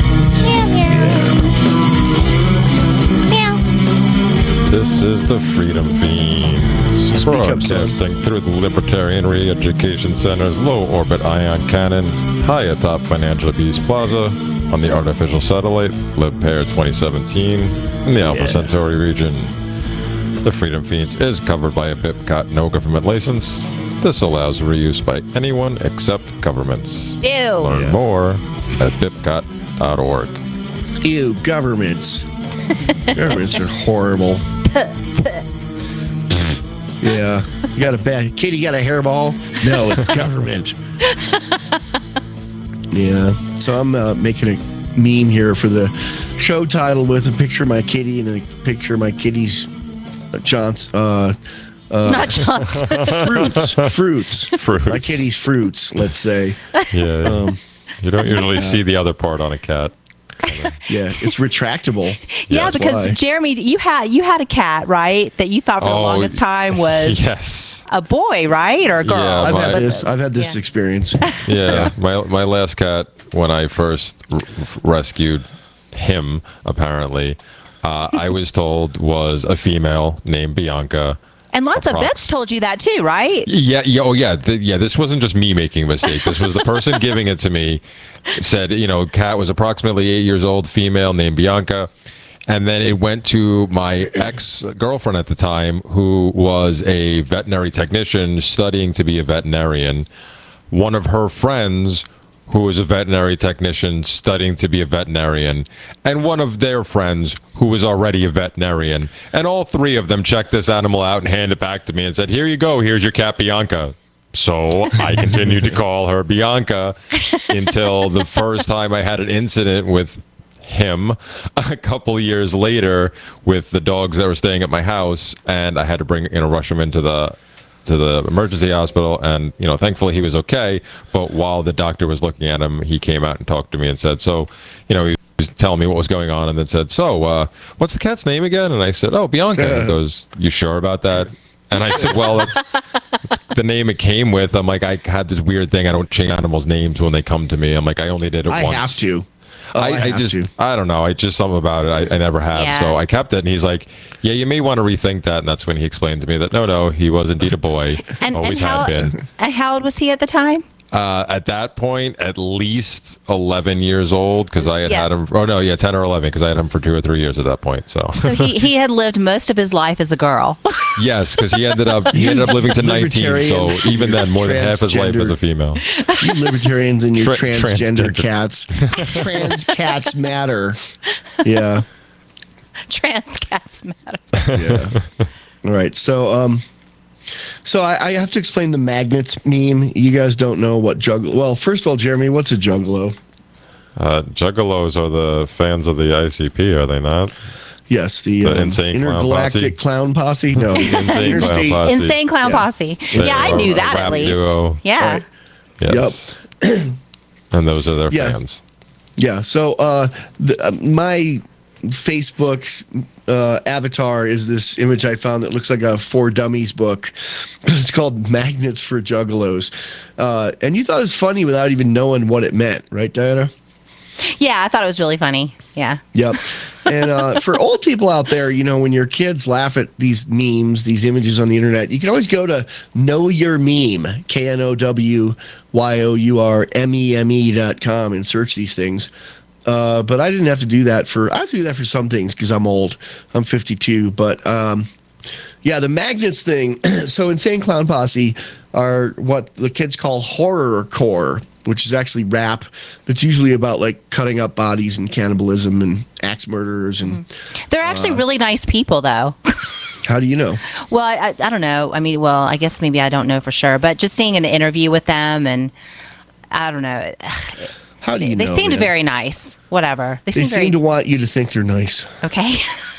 This is the Freedom Fiends, Speak up, broadcasting through the Libertarian Re-Education Center's low-orbit ion cannon, high atop Financial Peace Plaza, on the artificial satellite LibPair 2017 in the Alpha Centauri region. The Freedom Fiends is covered by a BIPCOT no government license. This allows reuse by anyone except governments. Ew. Learn more at bipcot.org. Ew, governments. Governments are horrible. Yeah. You got a bad Katie, you got a hairball? No, it's government. Yeah. So I'm making a meme here for the show title with a picture of my kitty and then a picture of my kitty's John's Not Johnson. fruits. My kitty's fruits, let's say. Yeah. You don't usually see the other part on a cat. Yeah, it's retractable. Yeah, That's because why. Jeremy, you had a cat, right? That you thought for the longest time was a boy, right, or a girl? Yeah, I've had this experience. Yeah, my last cat, when I first rescued him, apparently, I was told was a female named Bianca. And lots of vets told you that too, right? Yeah. This wasn't just me making a mistake. This was the person giving it to me. Said, cat was approximately 8 years old, female, named Bianca. And then it went to my ex-girlfriend at the time, who was a veterinary technician studying to be a veterinarian. One of her friends, who was a veterinary technician studying to be a veterinarian, and one of their friends who was already a veterinarian. And all three of them checked this animal out and handed it back to me and said, here you go, here's your cat Bianca. So I continued to call her Bianca until the first time I had an incident with him a couple years later with the dogs that were staying at my house, and I had to rush him into the emergency hospital, and thankfully he was okay. But while the doctor was looking at him, he came out and talked to me and said, so he was telling me what was going on, and then said, so what's the cat's name again? And I said, oh, Bianca. He goes, you sure about that? And I said, well, that's the name it came with. I'm like, I had this weird thing, I don't change animals' names when they come to me. I'm like, I only did it once. I have to. I don't know. I just something about it. I never have. Yeah. So I kept it, and he's like, yeah, you may want to rethink that. And that's when he explained to me that no, he was indeed a boy. Always had been. And how old was he at the time? At that point, at least 11 years old, because I had him. Oh no, 10 or 11, because I had him for 2 or 3 years at that point. So he had lived most of his life as a girl. Yes, because he ended up living to 19. So even then, more than half his life as a female. You libertarians and your transgender cats. Trans cats matter. Yeah. Trans cats matter. Yeah. All right. So I have to explain the magnets meme. You guys don't know what juggalo. Well, first of all, Jeremy, what's a juggalo? Juggalos are the fans of the ICP, are they not? Yes, the Insane Intergalactic Clown Posse. No, Insane Clown Posse. Yeah, I knew that at least. Duo. Yeah. Right. Yes. Yep. And those are their fans. Yeah. So my Facebook avatar is this image I found that looks like a For Dummies book, but it's called Magnets for Juggalos. And you thought it was funny without even knowing what it meant, right, Diana? Yeah, I thought it was really funny. Yeah. Yep. And for old people out there, when your kids laugh at these memes, these images on the internet, you can always go to Know Your Meme, KNOWYOURMEME.com, and search these things. But I didn't have to do that I have to do that for some things because I'm old. I'm 52. But yeah, the magnets thing. So Insane Clown Posse are what the kids call horrorcore, which is actually rap. That's usually about like cutting up bodies and cannibalism and axe murderers. And they're actually really nice people, though. How do you know? Well, I don't know. I mean, well, I guess maybe I don't know for sure, but just seeing an interview with them, and I don't know. How do you know? They seemed very nice. Whatever. They seem to want you to think they're nice. Okay.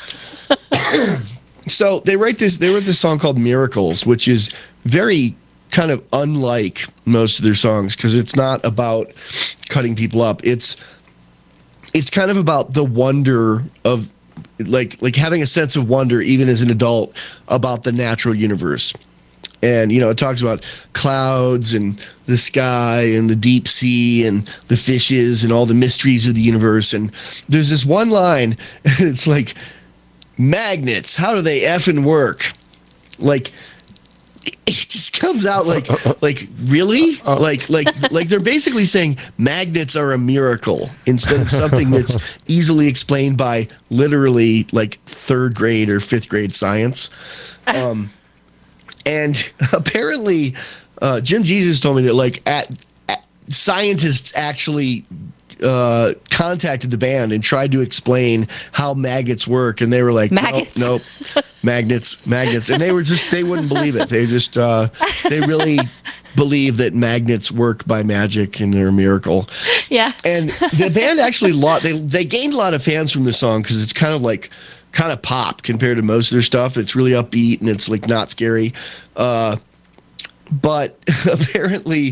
So they wrote this song called Miracles, which is very kind of unlike most of their songs because it's not about cutting people up. It's kind of about the wonder of like having a sense of wonder even as an adult about the natural universe. And, it talks about clouds and the sky and the deep sea and the fishes and all the mysteries of the universe. And there's this one line, and it's like, magnets, how do they effing work? Like, it just comes out like really? Like they're basically saying magnets are a miracle instead of something that's easily explained by literally like 3rd grade or 5th grade science. And apparently, Jim Jesus told me that like scientists actually contacted the band and tried to explain how maggots work, and they were like, maggots. Nope, magnets, and they wouldn't believe it. They just they really believe that magnets work by magic and they're a miracle. Yeah. And the band actually they gained a lot of fans from this song because it's kind of pop compared to most of their stuff. It's really upbeat and it's like not scary. But apparently,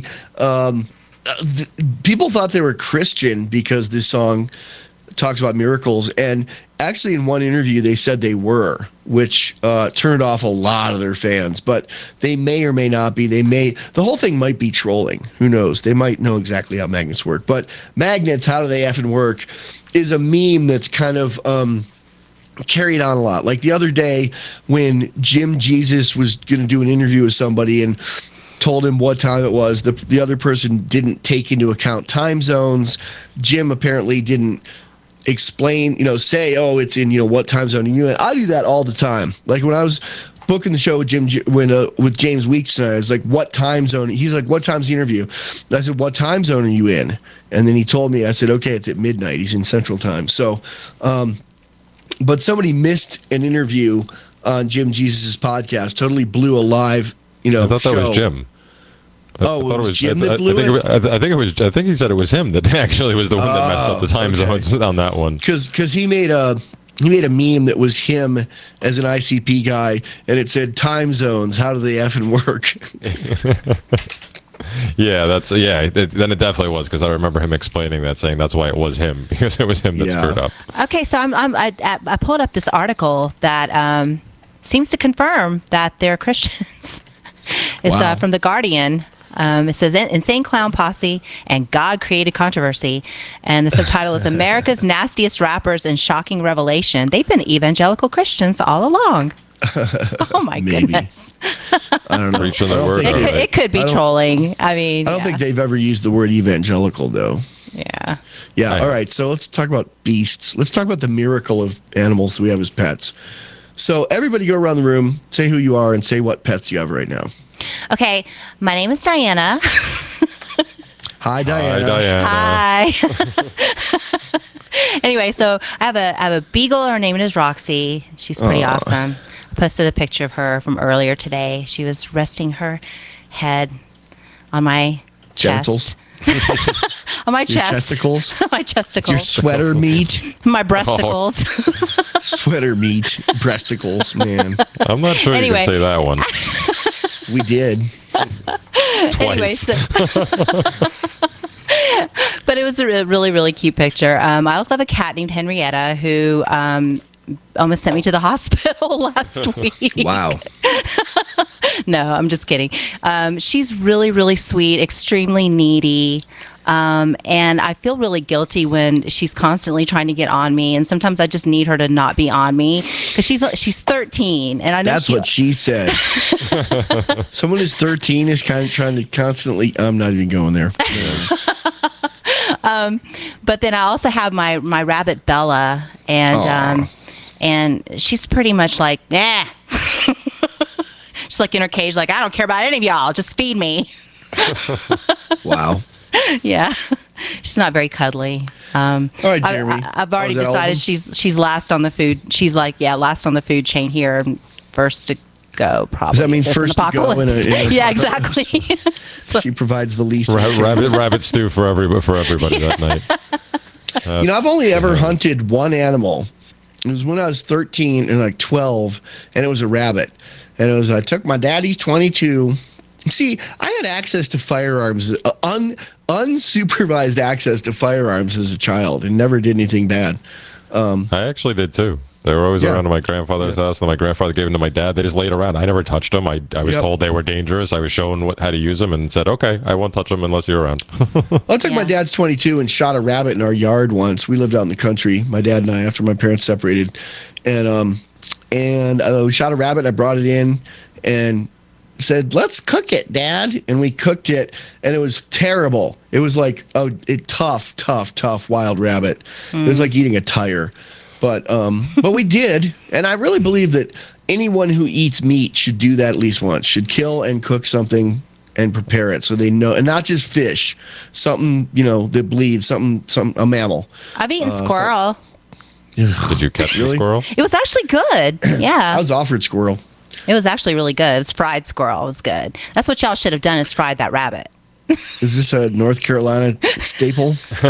people thought they were Christian because this song talks about miracles. And actually, in one interview, they said they were, which turned off a lot of their fans. But they may or may not be. The whole thing might be trolling. Who knows? They might know exactly how magnets work. But magnets, how do they effing work, is a meme that's kind of carried on a lot. Like the other day when Jim Jesus was going to do an interview with somebody and told him what time it was, the other person didn't take into account time zones. Jim apparently didn't explain, say, oh, it's in, what time zone are you in? I do that all the time. Like when I was booking the show with with James Weeks tonight, I was like, what time zone? He's like, what time's the interview? I said, what time zone are you in? And then he told me, I said, okay, it's at midnight. He's in Central Time. So, but somebody missed an interview on Jim Jesus' podcast, totally blew a live, I thought show. That was Jim. It was Jim that blew it? I think he said it was him that actually was the one that messed up the time zones on that one. Because he made a meme that was him as an ICP guy, and it said time zones. How do they effing work? Yeah, then it definitely was because I remember him explaining that, saying that's why it was him because it was him that screwed up. Okay, so I pulled up this article that seems to confirm that they're Christians. It's from The Guardian. It says Insane Clown Posse and God Created Controversy, and the subtitle is America's Nastiest Rappers and Shocking Revelation. They've been evangelical Christians all along. Oh my goodness. I don't know. It could be trolling. I mean, I don't think they've ever used the word evangelical though. Yeah. All right, so let's talk about beasts. Let's talk about the miracle of animals that we have as pets. So everybody go around the room, say who you are, and say what pets you have right now. Okay, my name is Diana. Hi, Diana. Hi. Anyway, so I have a beagle. Her name is Roxy. She's pretty awesome. I posted a picture of her from earlier today. She was resting her head on my chest. On my chest. Testicles? My chesticles. Your sweater meat? My breasticles. Sweater meat. Breasticles, man. I'm not sure you can say that one. We did. Twice. But it was a really, really cute picture. I also have a cat named Henrietta who almost sent me to the hospital last week. Wow. No, I'm just kidding. She's really, really sweet, extremely needy. And I feel really guilty when she's constantly trying to get on me, and sometimes I just need her to not be on me because she's 13, and I know that's what she said. Someone who's 13 is kind of trying to constantly. I'm not even going there. But then I also have my rabbit Bella, and she's pretty much like, nah. She's like in her cage, like, I don't care about any of y'all. Just feed me. Wow. Yeah. She's not very cuddly. All right, Jeremy. I've already decided she's last on the food. She's like, last on the food chain here, first to go, probably. Does that mean first to go in a yeah, exactly. So, she provides the least. Rabbit stew for everybody that night. I've only ever hunted one animal. It was when I was 13 and like 12, and it was a rabbit. And I took my daddy's 22. See, I had access to firearms, unsupervised access to firearms as a child, and never did anything bad. I actually did too. They were always around at my grandfather's house, and my grandfather gave them to my dad. They just laid around. I never touched them. I was told they were dangerous. I was shown how to use them and said, okay, I won't touch them unless you're around. I took my dad's 22 and shot a rabbit in our yard once. We lived out in the country, my dad and I, after my parents separated. And we shot a rabbit, and I brought it in and said, let's cook it, Dad. And we cooked it, and it was terrible. It was like a tough wild rabbit. It was like eating a tire. But we did, and I really believe that anyone who eats meat should do that at least once. Should kill and cook something and prepare it so they know, and not just fish, something that bleeds, something a mammal. I've eaten squirrel. Did you catch the squirrel? It was actually good. Yeah, I was offered squirrel. It was actually really good. It was fried squirrel. It was good. That's what y'all should have done, is fried that rabbit. Is this a North Carolina staple?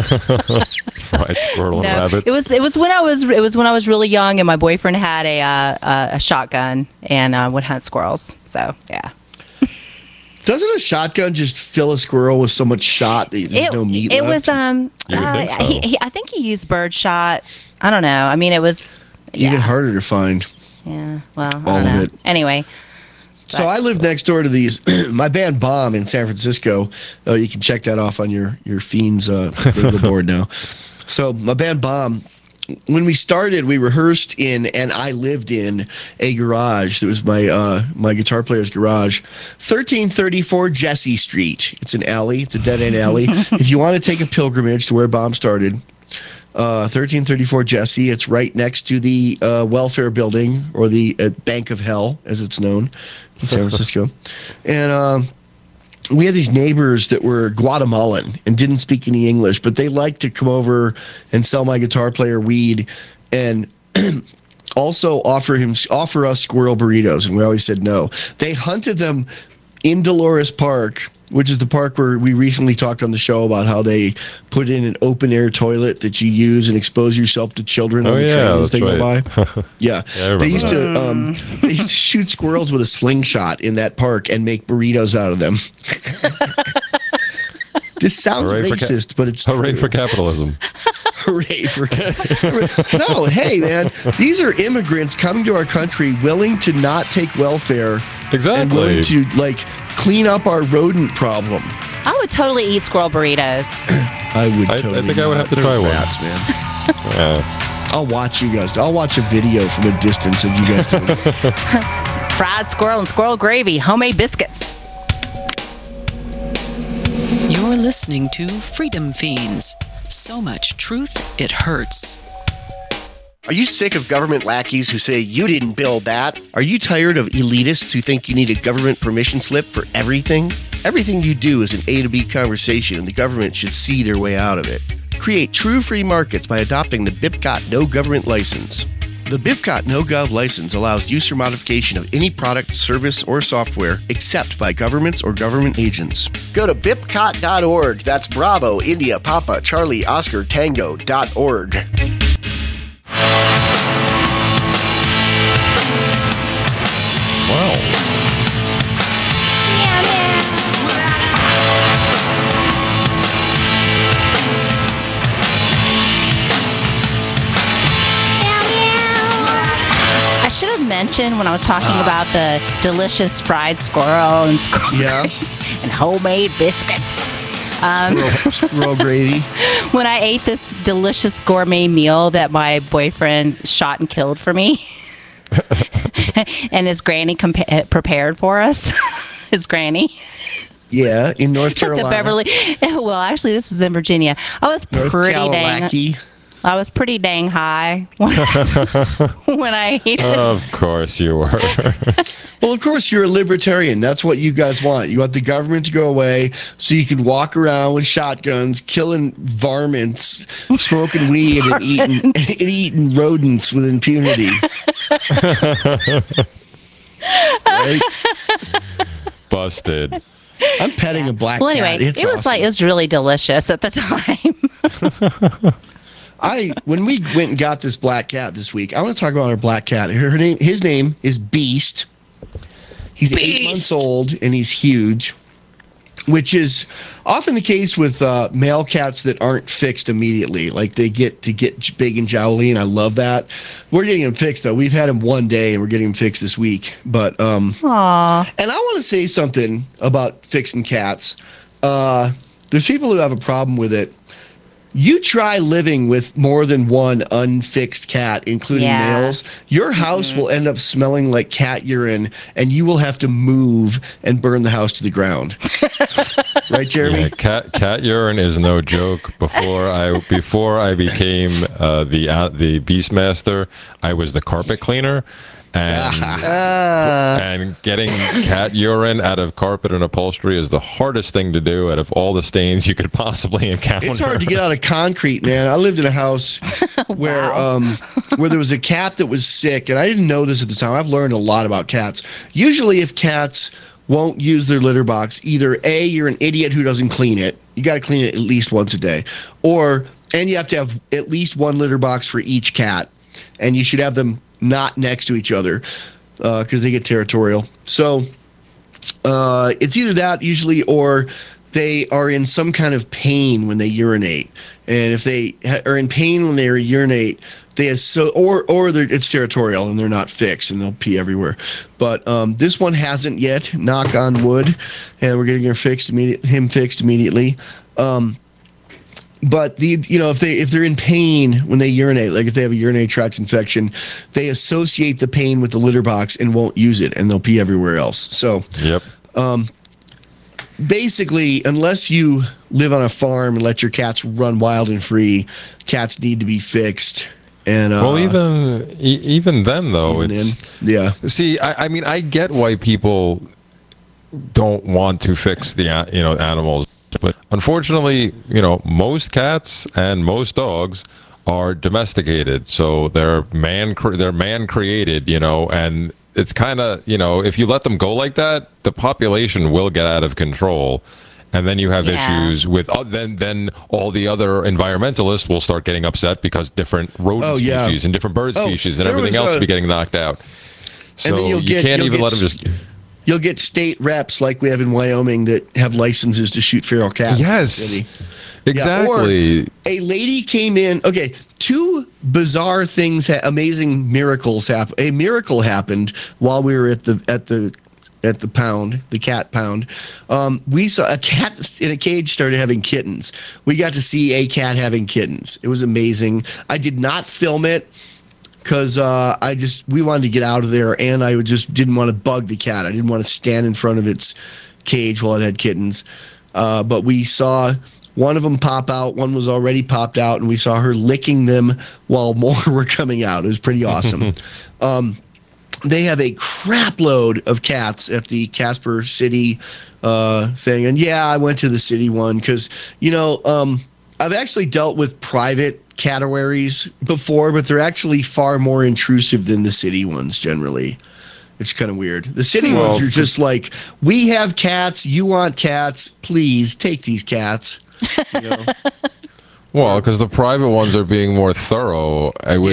Fried squirrel and rabbit. It was when I was really young, and my boyfriend had a shotgun and would hunt squirrels. So yeah. Doesn't a shotgun just fill a squirrel with so much shot that there's no meat left? It was I think he used bird shot. I don't know. I mean, it was even harder to find. Yeah. Well, I don't know. Anyway. So I lived next door to these. My band Bomb in San Francisco. You can check that off on your Fiends bingo board now. So my band Bomb, when we started, we rehearsed in, and I lived in, a garage. It was my guitar player's garage, 1334 Jesse Street. It's an alley. It's a dead end alley. If you want to take a pilgrimage to where Bomb started, 1334 Jesse. It's right next to the welfare building, or the Bank of Hell, as it's known in San Francisco. And we had these neighbors that were Guatemalan and didn't speak any English, but they liked to come over and sell my guitar player weed and also offer us squirrel burritos. And we always said no. They hunted them in Dolores Park, which is the park where we recently talked on the show about how they put in an open air toilet that you use and expose yourself to children on the train as they go by. Yeah, they used to shoot squirrels with a slingshot in that park and make burritos out of them. This sounds racist, but it's hooray for capitalism. Hooray for no, hey man, these are immigrants coming to our country willing to not take welfare. Exactly. And willing to clean up our rodent problem. I would totally eat squirrel burritos. I would totally. I think I would have to try one. Rats, man. Yeah. I'll watch you guys. I'll watch a video from a distance of you guys doing it. Fried squirrel and squirrel gravy, homemade biscuits. You're listening to Freedom Fiends. So much truth, it hurts. Are you sick of government lackeys who say you didn't build that? Are you tired of elitists who think you need a government permission slip for everything? Everything you do is an A to B conversation, and the government should see their way out of it. Create true free markets by adopting the BIPCOT No Government License. The BIPCOT No Gov license allows use or modification of any product, service, or software except by governments or government agents. Go to BIPCOT.org. That's Bravo, India, Papa, Charlie, Oscar, Tango.org. Wow. I should have mentioned when I was talking about the delicious fried squirrel and and homemade biscuits. Squirrel gravy. When I ate this delicious gourmet meal that my boyfriend shot and killed for me, and his granny prepared for us, his granny. Yeah, in North Carolina. The Beverly. Well, actually, this was in Virginia. I was pretty dang high when I ate it. Of course you were. Well, of course you're a libertarian. That's what you guys want. You want the government to go away so you can walk around with shotguns, killing varmints, smoking weed, and eating rodents with impunity. Right? Busted. I'm petting a black cat. Well, anyway, it's it was awesome. it was really delicious at the time. When we went and got this black cat this week, I want to talk about our black cat. His name is Beast. He's 8 months old and he's huge, which is often the case with male cats that aren't fixed immediately. Like they get big and jowly, and I love that. We're getting him fixed though. We've had him one day, and we're getting him fixed this week. But Aww. And I want to say something about fixing cats. There's people who have a problem with it. You try living with more than one unfixed cat, including males. Your house will end up smelling like cat urine, and you will have to move and burn the house to the ground. Right, Jeremy? Yeah, cat urine is no joke. Before I became the Beastmaster, I was the carpet cleaner. And getting cat urine out of carpet and upholstery is the hardest thing to do out of all the stains you could possibly encounter. It's hard to get out of concrete, man. I lived in a house where there was a cat that was sick, and I didn't know this at the time. I've learned a lot about cats. Usually if cats won't use their litter box, either A, you're an idiot who doesn't clean it. You got to clean it at least once a day. And you have to have at least one litter box for each cat. And you should have them not next to each other because they get territorial. So it's either that usually, or they are in some kind of pain when they urinate. And if they are in pain when they urinate, it's territorial and they're not fixed and they'll pee everywhere. But this one hasn't yet, knock on wood, and we're getting him fixed immediately. But if they're in pain when they urinate, like if they have a urinary tract infection, they associate the pain with the litter box and won't use it, and they'll pee everywhere else. So, basically, unless you live on a farm and let your cats run wild and free, cats need to be fixed. And well, even then though, See, I mean, I get why people don't want to fix the animals. But unfortunately, most cats and most dogs are domesticated, so they're man created, and it's kind of, if you let them go like that, the population will get out of control, and then you have issues with then all the other environmentalists will start getting upset because different rodent species and different bird species and everything else will be getting knocked out. So you can't even let them just. You'll get state reps like we have in Wyoming that have licenses to shoot feral cats. Yes, exactly. Or a lady came in. Okay, two bizarre things, amazing miracles happened. A miracle happened while we were at the pound, the cat pound. We saw a cat in a cage started having kittens. We got to see a cat having kittens. It was amazing. I did not film it, because we wanted to get out of there, and I just didn't want to bug the cat. I didn't want to stand in front of its cage while it had kittens. But we saw one of them pop out. One was already popped out, and we saw her licking them while more were coming out. It was pretty awesome. They have a crap load of cats at the Casper City thing. And, I went to the city one because, I've actually dealt with private catteries before, but they're actually far more intrusive than the city ones generally. It's kind of weird. The city ones are just like, we have cats, you want cats, please take these cats. Well, because the private ones are being more thorough, which,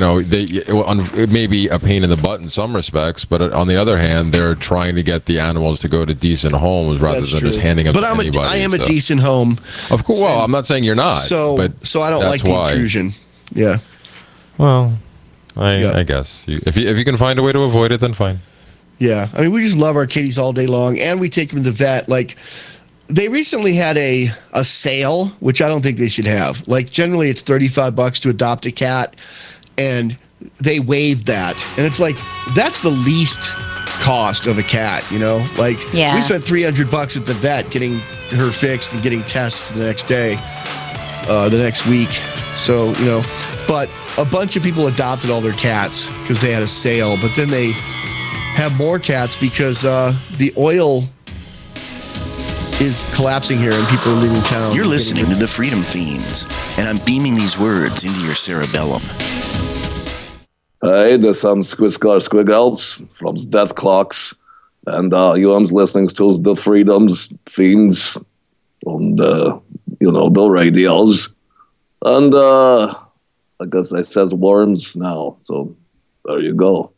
it may be a pain in the butt in some respects, but on the other hand, they're trying to get the animals to go to decent homes rather than just handing them to anybody. But I am a decent home. Of course. Well, I'm not saying you're not. So I don't like the intrusion. Yeah. Well, I guess. If you can find a way to avoid it, then fine. Yeah. I mean, we just love our kitties all day long, and we take them to the vet. Like, they recently had a sale, which I don't think they should have. Like, generally it's $35 to adopt a cat, and they waived that. And it's like, that's the least cost of a cat, you know? Like, we spent $300 at the vet getting her fixed and getting tests the next day, the next week. So, you know, but a bunch of people adopted all their cats because they had a sale, but then they have more cats because the oil is collapsing here and people are leaving town. You're listening to the Freedom Fiends, and I'm beaming these words into your cerebellum. Hey, there's some Squiggles from Death Clocks, and you are listening to the Freedom Fiends on the, the radios. And I guess it says worms now, so there you go.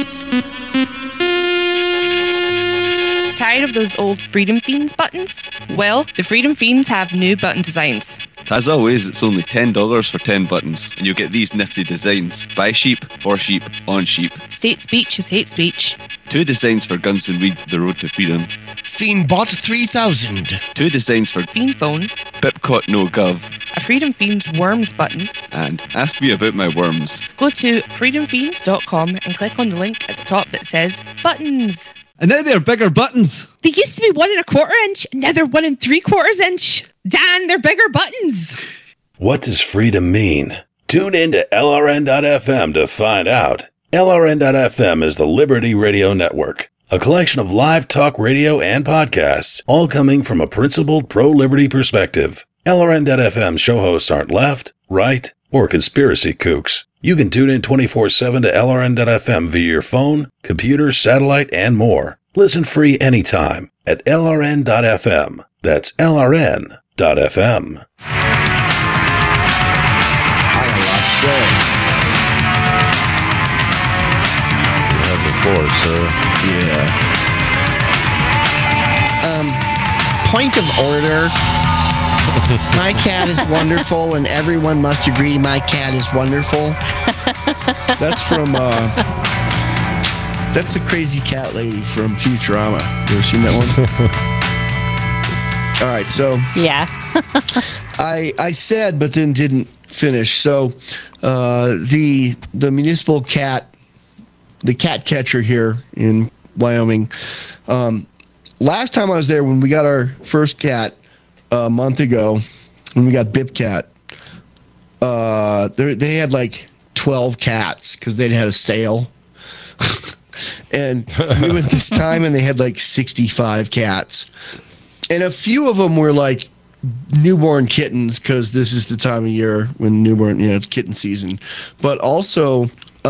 Tired of those old Freedom Fiends buttons? Well, the Freedom Fiends have new button designs. As always, it's only $10 for 10 buttons, and you'll get these nifty designs. By sheep, for sheep, on sheep. State speech is hate speech. 2 designs for Guns N' Reed, The Road to Freedom. Fiendbot 3000. 2 designs for Fiend Phone. Bipcot No Gov. A Freedom Fiends Worms button. And Ask Me About My Worms. Go to freedomfiends.com and click on the link at the top that says Buttons. And now they're bigger buttons. They used to be 1 1/4 inch, now they're 1 3/4 inch. Dan, they're bigger buttons. What does freedom mean? Tune in to LRN.FM to find out. LRN.FM is the Liberty Radio Network, a collection of live talk radio and podcasts, all coming from a principled pro-liberty perspective. LRN.FM show hosts aren't left, right, or conspiracy kooks. You can tune in 24/7 to LRN.FM via your phone, computer, satellite, and more. Listen free anytime at LRN.FM. That's LRN.FM. I got a lot to say. You have the floor, sir. Yeah. Point of order. My cat is wonderful, and everyone must agree my cat is wonderful. That's from, that's the crazy cat lady from Futurama. You ever seen that one? All right, so. Yeah. I said, but then didn't finish. So, the municipal cat, the cat catcher here in Wyoming, last time I was there when we got our first cat, a month ago, when we got Bipcat, they had like 12 cats because they'd had a sale. And we went this time and they had like 65 cats. And a few of them were like newborn kittens because this is the time of year when newborn, it's kitten season. But also,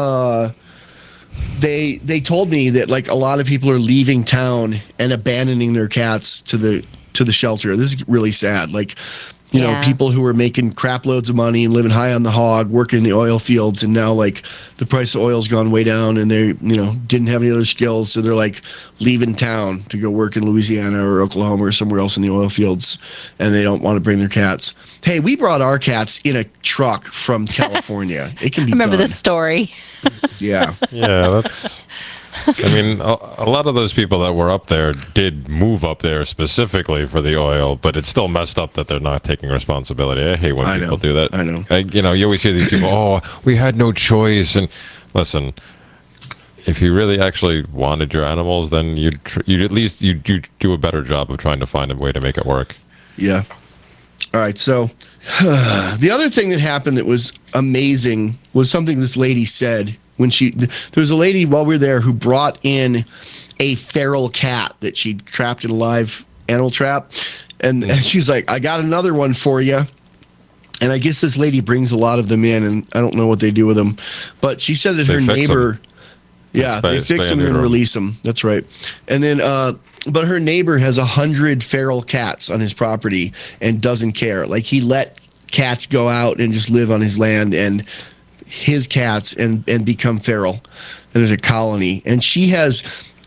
they told me that like a lot of people are leaving town and abandoning their cats to the shelter. This is really sad. Like, you know, people who were making crap loads of money and living high on the hog, working in the oil fields, and now like the price of oil's gone way down and they, didn't have any other skills. So they're like leaving town to go work in Louisiana or Oklahoma or somewhere else in the oil fields. And they don't want to bring their cats. Hey, we brought our cats in a truck from California. It can be Remember done. this story. Yeah. Yeah, that's... I mean, a lot of those people that were up there did move up there specifically for the oil, but it's still messed up that they're not taking responsibility. I hate when people do that. I know. You always hear these people, oh, we had no choice. And listen, if you really actually wanted your animals, then you'd at least you do a better job of trying to find a way to make it work. Yeah. All right. So the other thing that happened that was amazing was something this lady said. When there was a lady while we were there who brought in a feral cat that she trapped in a live animal trap. And she's like, I got another one for you. And I guess this lady brings a lot of them in, and I don't know what they do with them. But she said that her neighbor... Yeah, they fix them and release them. That's right. And then, but her neighbor has 100 feral cats on his property and doesn't care. Like, he let cats go out and just live on his land and his cats and become feral. And there's a colony. And she has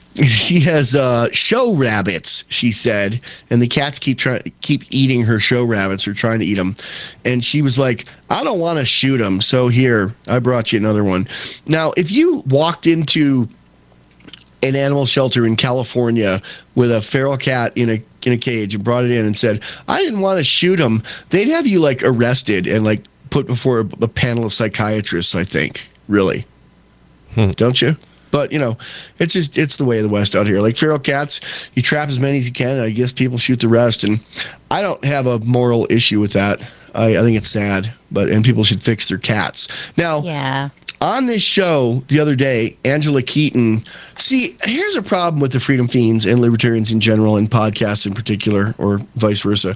show rabbits, she said, and the cats keep eating her show rabbits or trying to eat them. And she was like, I don't want to shoot them, so here, I brought you another one. Now, if you walked into an animal shelter in California with a feral cat in a in a cage and brought it in and said, I didn't want to shoot him, they'd have you like arrested and like put before a panel of psychiatrists, I think. Really. Don't you? But, you know, it's the way of the West out here. Like feral cats, you trap as many as you can, and I guess people shoot the rest. And I don't have a moral issue with that. I think it's sad, and people should fix their cats. Now, on this show the other day, Angela Keaton, see, here's a problem with the Freedom Fiends and libertarians in general and podcasts in particular, or vice versa.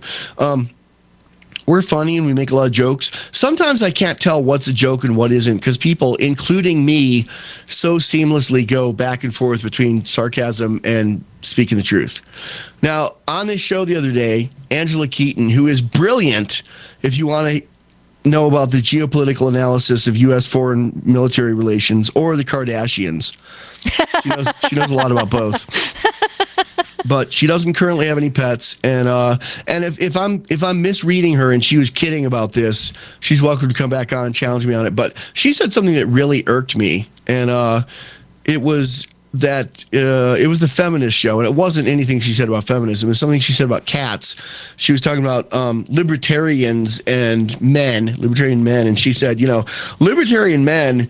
We're funny and we make a lot of jokes. Sometimes I can't tell what's a joke and what isn't because people, including me, so seamlessly go back and forth between sarcasm and speaking the truth. Now, on this show the other day, Angela Keaton, who is brilliant, if you want to know about the geopolitical analysis of U.S. foreign military relations or the Kardashians, she knows a lot about both. But she doesn't currently have any pets, and if I'm misreading her and she was kidding about this, she's welcome to come back on and challenge me on it. But she said something that really irked me, and it was it was the feminist show, and it wasn't anything she said about feminism. It was something she said about cats. She was talking about libertarians and libertarian men, and she said, libertarian men,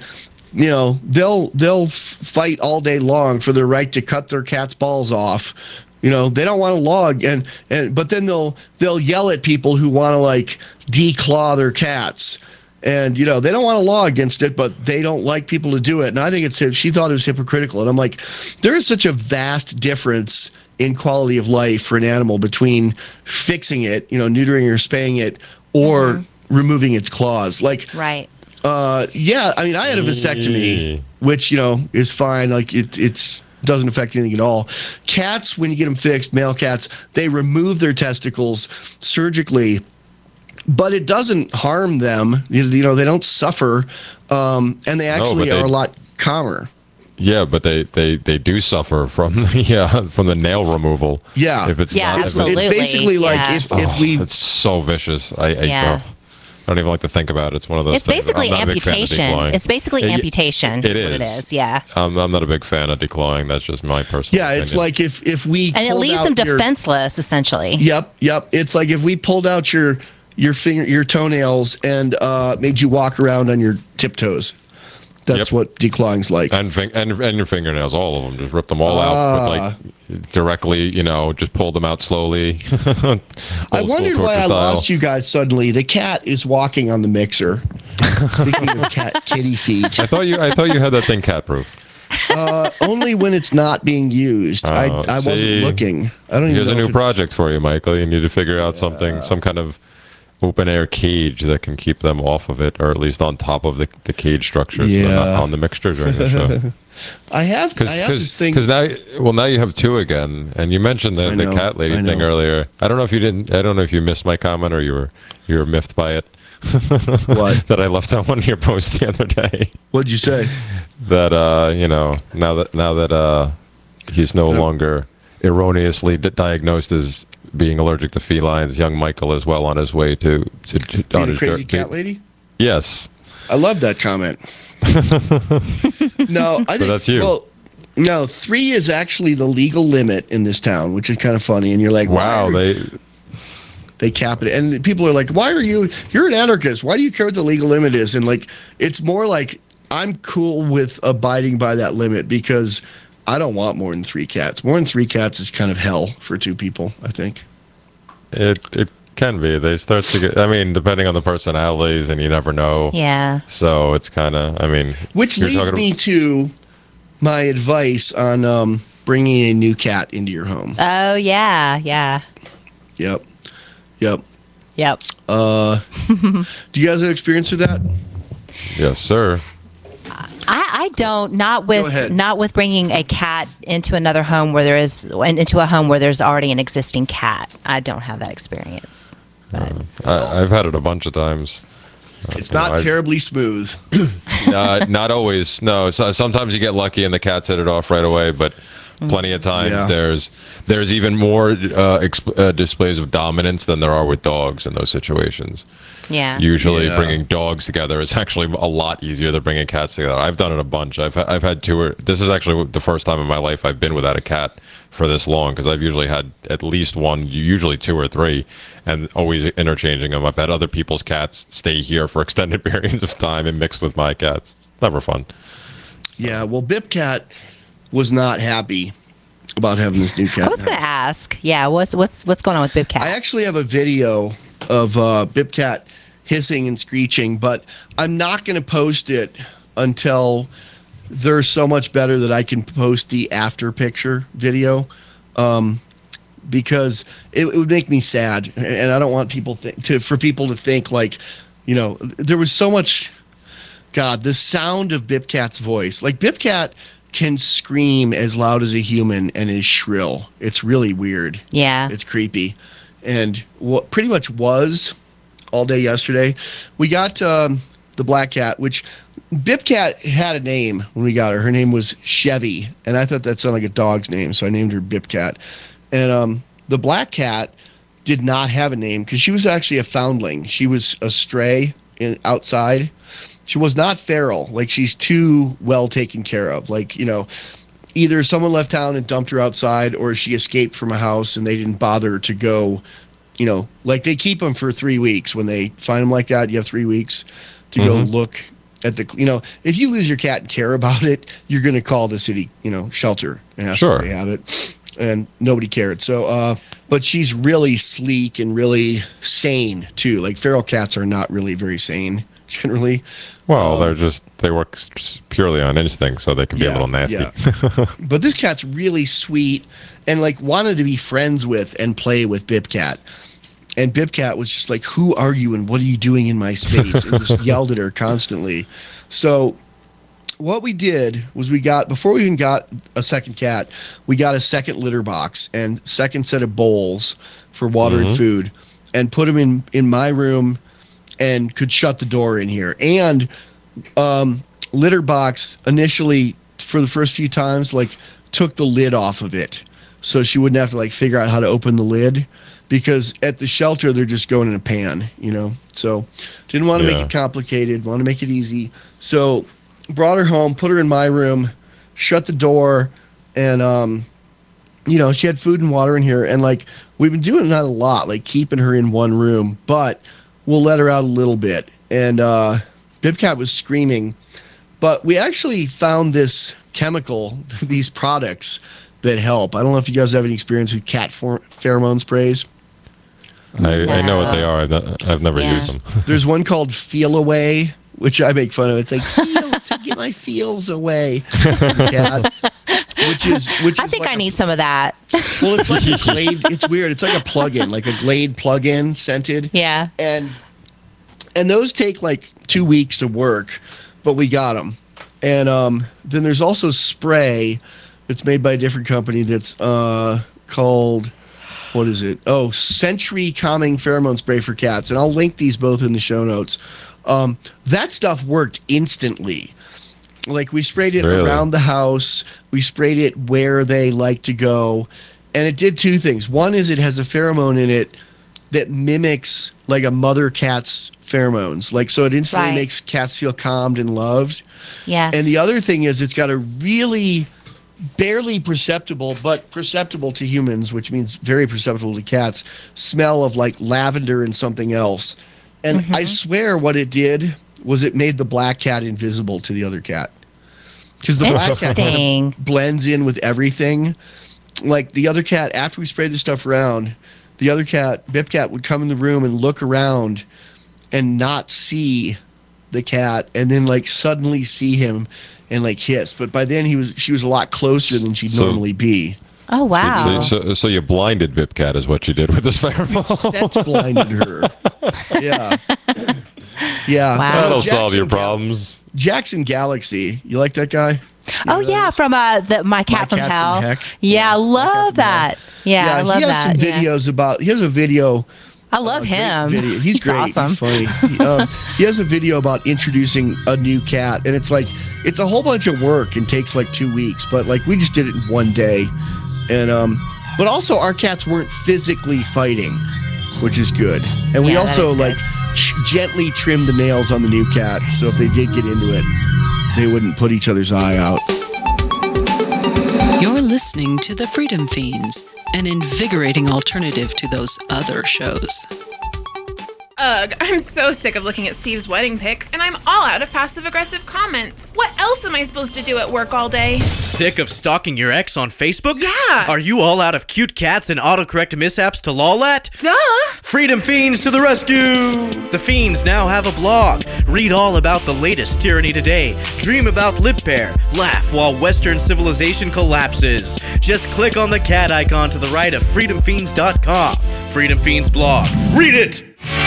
they'll fight all day long for their right to cut their cat's balls off. They don't want to log, but then they'll yell at people who want to like declaw their cats, and they don't want to law against it, but they don't like people to do it. And I think she thought it was hypocritical, and I'm like, there is such a vast difference in quality of life for an animal between fixing it, neutering or spaying it, or removing its claws. Like, right. I had a vasectomy, which, is fine. Like it's doesn't affect anything at all. Cats, when you get them fixed, male cats, they remove their testicles surgically, but it doesn't harm them. They don't suffer, and they actually are a lot calmer. Yeah, but they do suffer from the nail removal. Yeah, if it's absolutely. It's basically like if we. It's so vicious. I don't even like to think about it. It's one of those. It's basically amputation. It's basically amputation. It is what it is. Yeah. I'm not a big fan of declawing. That's just my personal. Yeah, it's like if we and it leaves them defenseless, essentially. Yep. It's like if we pulled out your toenails and made you walk around on your tiptoes. That's what declawing's like. And your fingernails, all of them. Just rip them all out, but like directly, just pull them out slowly. I wondered why I lost you guys suddenly. The cat is walking on the mixer. Speaking of kitty feet. I thought you had that thing cat-proof. Only when it's not being used. I wasn't looking. I don't even know. Here's a new project for you, Michael. You need to figure out something, some kind of open air cage that can keep them off of it, or at least on top of the cage structure, so they're not on the mixture during the show. I have this thing because now you have two again, and you mentioned the cat lady thing earlier. I don't know if you missed my comment or you were miffed by it. What? That I left on one of your posts the other day. What'd you say? That now that he's no longer erroneously diagnosed as being allergic to felines, young Michael is well on his way to on his crazy cat lady. Yes, I love that comment. No, I think that's you. Well, no, 3 is actually the legal limit in this town, which is kind of funny. And you're like, wow, they cap it, and people are like, why are you're an anarchist? Why do you care what the legal limit is? And like, it's more like I'm cool with abiding by that limit because I don't want more than 3 cats. More than 3 cats is kind of hell for 2 people, I think. It can be. They start to get, depending on the personalities, and you never know. Yeah. So it's kind of, Which leads me to my advice on bringing a new cat into your home. Oh, yeah. Yep. Yep. Do you guys have experience with that? Yes, sir. I don't. Not with bringing a cat into another home into a home where there's already an existing cat. I don't have that experience. I've had it a bunch of times. It's not terribly smooth. Not always. No. Sometimes you get lucky and the cats hit it off right away, but plenty of times there's even more displays of dominance than there are with dogs in those situations. Yeah. Usually bringing dogs together is actually a lot easier than bringing cats together. I've done it a bunch. I've had this is actually the first time in my life I've been without a cat for this long, because I've usually had at least one, usually 2 or 3, and always interchanging them. I've had other people's cats stay here for extended periods of time and mixed with my cats. It's never fun. Yeah, well, Bipcat was not happy about having this new cat. I was going to ask, what's going on with Bipcat? I actually have a video of Bipcat hissing and screeching, but I'm not going to post it until they're so much better that I can post the after picture video, because it would make me sad, and I don't want people for people to think like, there was so much. God, the sound of Bipcat's voice, like Bipcat can scream as loud as a human and is shrill. It's really weird. Yeah, it's creepy, and what pretty much was all day yesterday. We got the black cat, which Bipcat had a name when we got her. Her name was Chevy, and I thought that sounded like a dog's name, so I named her Bipcat. And the black cat did not have a name because she was actually a foundling. She was a stray outside. She was not feral. Like, she's too well taken care of. Like, either someone left town and dumped her outside, or she escaped from a house and they didn't bother to go, like they keep them for 3 weeks. When they find them like that, you have 3 weeks to go look at the, if you lose your cat and care about it, you're going to call the city, shelter and ask if they have it. And nobody cared. So, but she's really sleek and really sane too. Like, feral cats are not really very sane generally. Well, they work purely on instinct, so they can be a little nasty. Yeah. But this cat's really sweet and like wanted to be friends with and play with Bipcat. And Bipcat was just like, "Who are you and what are you doing in my space?" And just yelled at her constantly. So what we did was before we even got a second cat, we got a second litter box and second set of bowls for water and food, and put them in my room, and could shut the door in here. And litter box initially, for the first few times, like took the lid off of it, so she wouldn't have to like figure out how to open the lid, because at the shelter they're just going in a pan, So didn't want to make it complicated, want to make it easy. So brought her home, put her in my room, shut the door, and she had food and water in here. And like, we've been doing that a lot, like keeping her in one room, but we'll let her out a little bit. And Bipcat was screaming, but we actually found this chemical, these products that help. I don't know if you guys have any experience with cat pheromone sprays. I know what they are. I've never used them. There's one called Feel Away, which I make fun of. It's like, feel to get my feels away. Cat. Which is I think like I need some of that. Well, it's like a Glade. It's weird. It's like a plug-in, like a Glade plug-in, scented. Yeah. And those take like 2 weeks to work, but we got them. And then there's also spray that's made by a different company that's called, what is it? Oh, Century Calming Pheromone Spray for Cats. And I'll link these both in the show notes. That stuff worked instantly. Like, we sprayed it around the house. We sprayed it where they like to go. And it did 2 things. One is it has a pheromone in it that mimics like a mother cat's pheromones. Like, so it instantly makes cats feel calmed and loved. Yeah. And the other thing is it's got a really barely perceptible, but perceptible to humans, which means very perceptible to cats, smell of like lavender and something else. And I swear what it did was it made the black cat invisible to the other cat. Because the black cat kind of blends in with everything. Like, the other cat, after we sprayed this stuff around, the other cat, Bipcat, would come in the room and look around and not see the cat, and then like suddenly see him and like hiss. But by then she was a lot closer than she'd normally be. Oh, wow. So you blinded Bipcat is what you did with this pheromone. Scent blinded her. Yeah. Yeah. Wow. That'll solve your problems. Jackson Galaxy. You like that guy? Oh, yeah, from My Cat from Hell. Yeah, I love that. Yeah, I love that. He has some videos about, he has a video. I love him. He's great. Awesome. He's funny. He has a video about introducing a new cat, and it's like, it's a whole bunch of work and takes like 2 weeks, but like we just did it in one day. And but also our cats weren't physically fighting, which is good. And we also like gently trim the nails on the new cat, so if they did get into it, they wouldn't put each other's eye out. You're listening to The Freedom Fiends, an invigorating alternative to those other shows. Ugh, I'm so sick of looking at Steve's wedding pics, and I'm all out of passive-aggressive comments. What else am I supposed to do at work all day? Sick of stalking your ex on Facebook? Yeah. Are you all out of cute cats and autocorrect mishaps to lol at? Duh. Freedom Fiends to the rescue! The Fiends now have a blog. Read all about the latest tyranny today. Dream about lip pair. Laugh while Western civilization collapses. Just click on the cat icon to the right of freedomfiends.com. Freedom Fiends blog. Read it!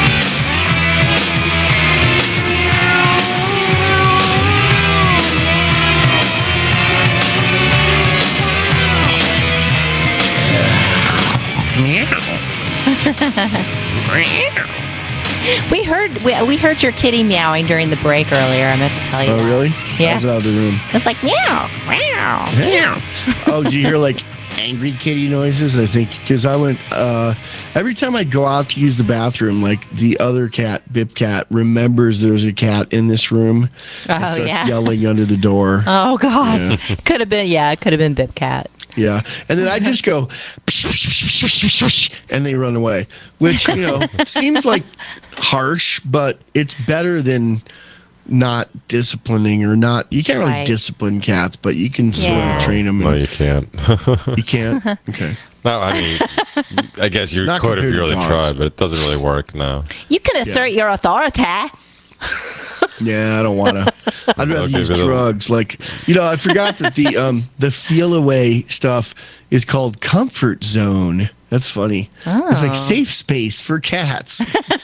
We heard your kitty meowing during the break earlier. I meant to tell you. Oh, really? Yeah. I was out of the room. It's like meow, meow, meow. Oh, do you hear like angry kitty noises? I think because I went every time I go out to use the bathroom, like the other cat, Bip Cat, remembers there's a cat in this room and starts yelling under the door. Oh God, Yeah. could have been Bip Cat. Yeah, and then I just go, and they run away, which seems like harsh, but it's better than not disciplining or not. You can't really Right. discipline cats, but you can sort Yeah. of train them. No, you can't. You can't. Okay. No, I mean, I guess you Not could if compared you to really dogs. tried, but it doesn't really work now. You can assert your authority. Yeah, I don't want to. I'd rather Okay, use but- drugs. Like, I forgot that the feel away stuff is called comfort zone. That's funny. It's like safe space for cats.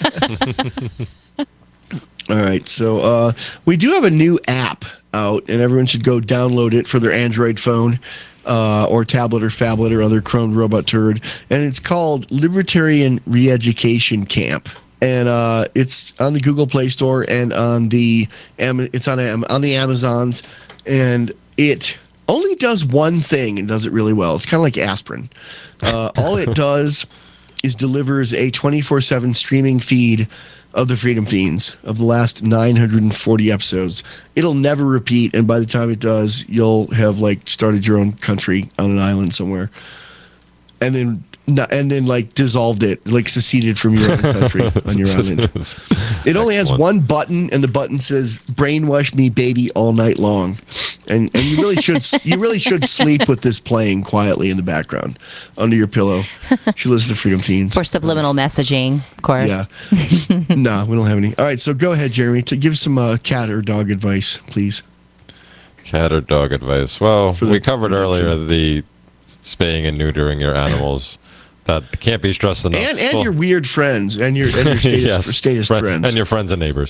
All right, so we do have a new app out, and everyone should go download it for their Android phone or tablet or phablet or other Chrome robot turd, and it's called Libertarian Reeducation Camp. And it's on the Google Play Store and on the on the Amazons, and it only does one thing and does it really well. It's kind of like aspirin. All it does is delivers a 24/7 streaming feed of the Freedom Fiends of the last 940 episodes. It'll never repeat, and by the time it does, you'll have started your own country on an island somewhere, and then dissolved it, seceded from your own country on your island. It only has one button, and the button says "Brainwash me, baby, all night long." And you really should sleep with this playing quietly in the background under your pillow. You should listen to Freedom Fiends. For subliminal messaging, of course. Yeah. No, we don't have any. All right, so go ahead, Jeremy, to give some cat or dog advice, please. Cat or dog advice? Well, we covered earlier the spaying and neutering your animals. That can't be stressed enough. And your weird friends and your status friends. And your friends and neighbors.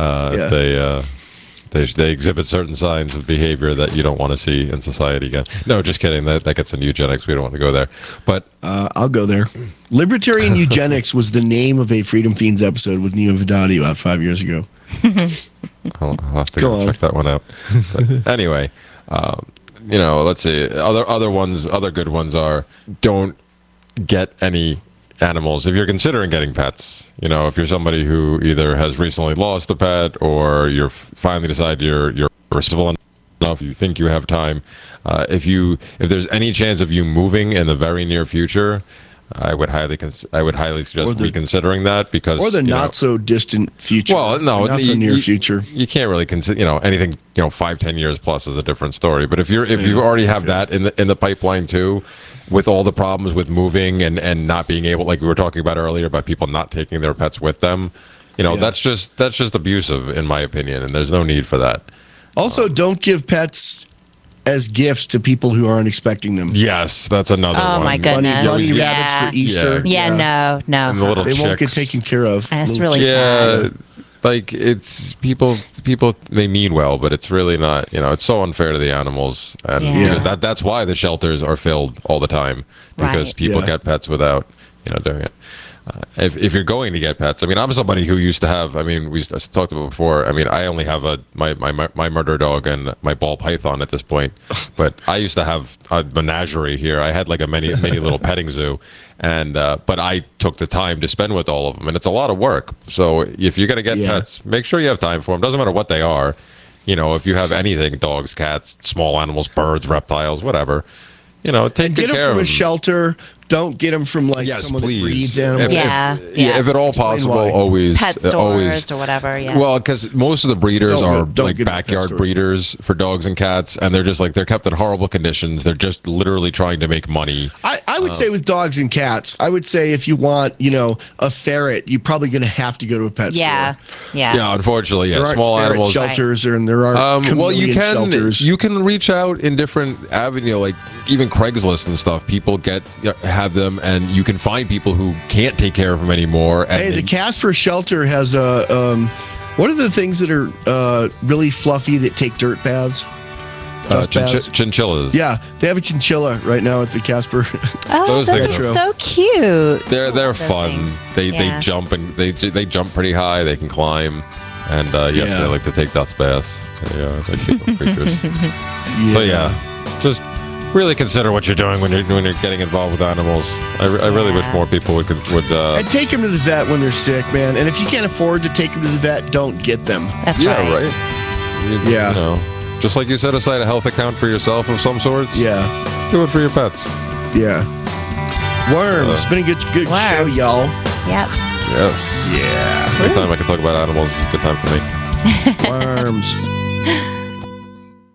They exhibit certain signs of behavior that you don't want to see in society again. No, just kidding. That gets into eugenics. We don't want to go there. But I'll go there. Libertarian Eugenics was the name of a Freedom Fiends episode with Neo Vidati about 5 years ago. I'll have to go check that one out. But anyway, let's see. Other good ones are don't get any animals if you're considering getting pets. If you're somebody who either has recently lost a pet or you're finally decided you're responsible enough, you think you have time. If there's any chance of you moving in the very near future, I would highly suggest reconsidering that, because or the not so distant future. Well, no, not so near future. You can't really consider anything 5-10 years plus is a different story. But if you already have that in the pipeline too, with all the problems with moving and not being able, like we were talking about earlier, about people not taking their pets with them, that's just abusive in my opinion, and there's no need for that. Also, don't give pets as gifts to people who aren't expecting them. Yes, that's another one. Oh my goodness! Bunny rabbits for Easter. Yeah, no. And the little they won't get chicks. taken care of. That's really sad. Like it's people they mean well, but it's really not. It's so unfair to the animals, and because that's why the shelters are filled all the time, because people get pets without doing it. if you're going to get pets, I mean, I'm somebody who used to have. I mean, we talked about before. I mean, I only have my murder dog and my ball python at this point, but I used to have a menagerie here. I had like a mini little petting zoo, and but I took the time to spend with all of them, and it's a lot of work. So if you're gonna get pets, make sure you have time for them. Doesn't matter what they are. You know, if you have anything, dogs, cats, small animals, birds, reptiles, whatever. You know, take good care of them. Get them from a shelter. Don't get them from like someone that breeds animals. If at all possible, always pet stores always, or whatever. Yeah. Well, because most of the breeders are like backyard breeders for dogs and cats, and they're just like they're kept in horrible conditions. They're just literally trying to make money. I would say with dogs and cats, I would say if you want, a ferret, you're probably going to have to go to a pet store. Yeah, unfortunately, there aren't small ferret animals shelters, and there are shelters. You can reach out in different avenues, like even Craigslist and stuff. People have them, and you can find people who can't take care of them anymore. And hey, the Casper shelter has what are the things that are really fluffy that take dirt baths? Chinchillas. Yeah, they have a chinchilla right now at the Casper. Oh, those are so cute. They're fun. They jump and they jump pretty high. They can climb, and yes, they like to take dust baths. Yeah, they're cute little creatures. So just really consider what you're doing when you're getting involved with animals. I really wish more people would and take them to the vet when they're sick, man. And if you can't afford to take them to the vet, don't get them. That's right. Right. You know, just like you set aside a health account for yourself of some sorts. Yeah. Do it for your pets. Yeah. Worms. It's been a good show, y'all. Yep. Yes. Yeah. Anytime I can talk about animals is a good time for me. Worms.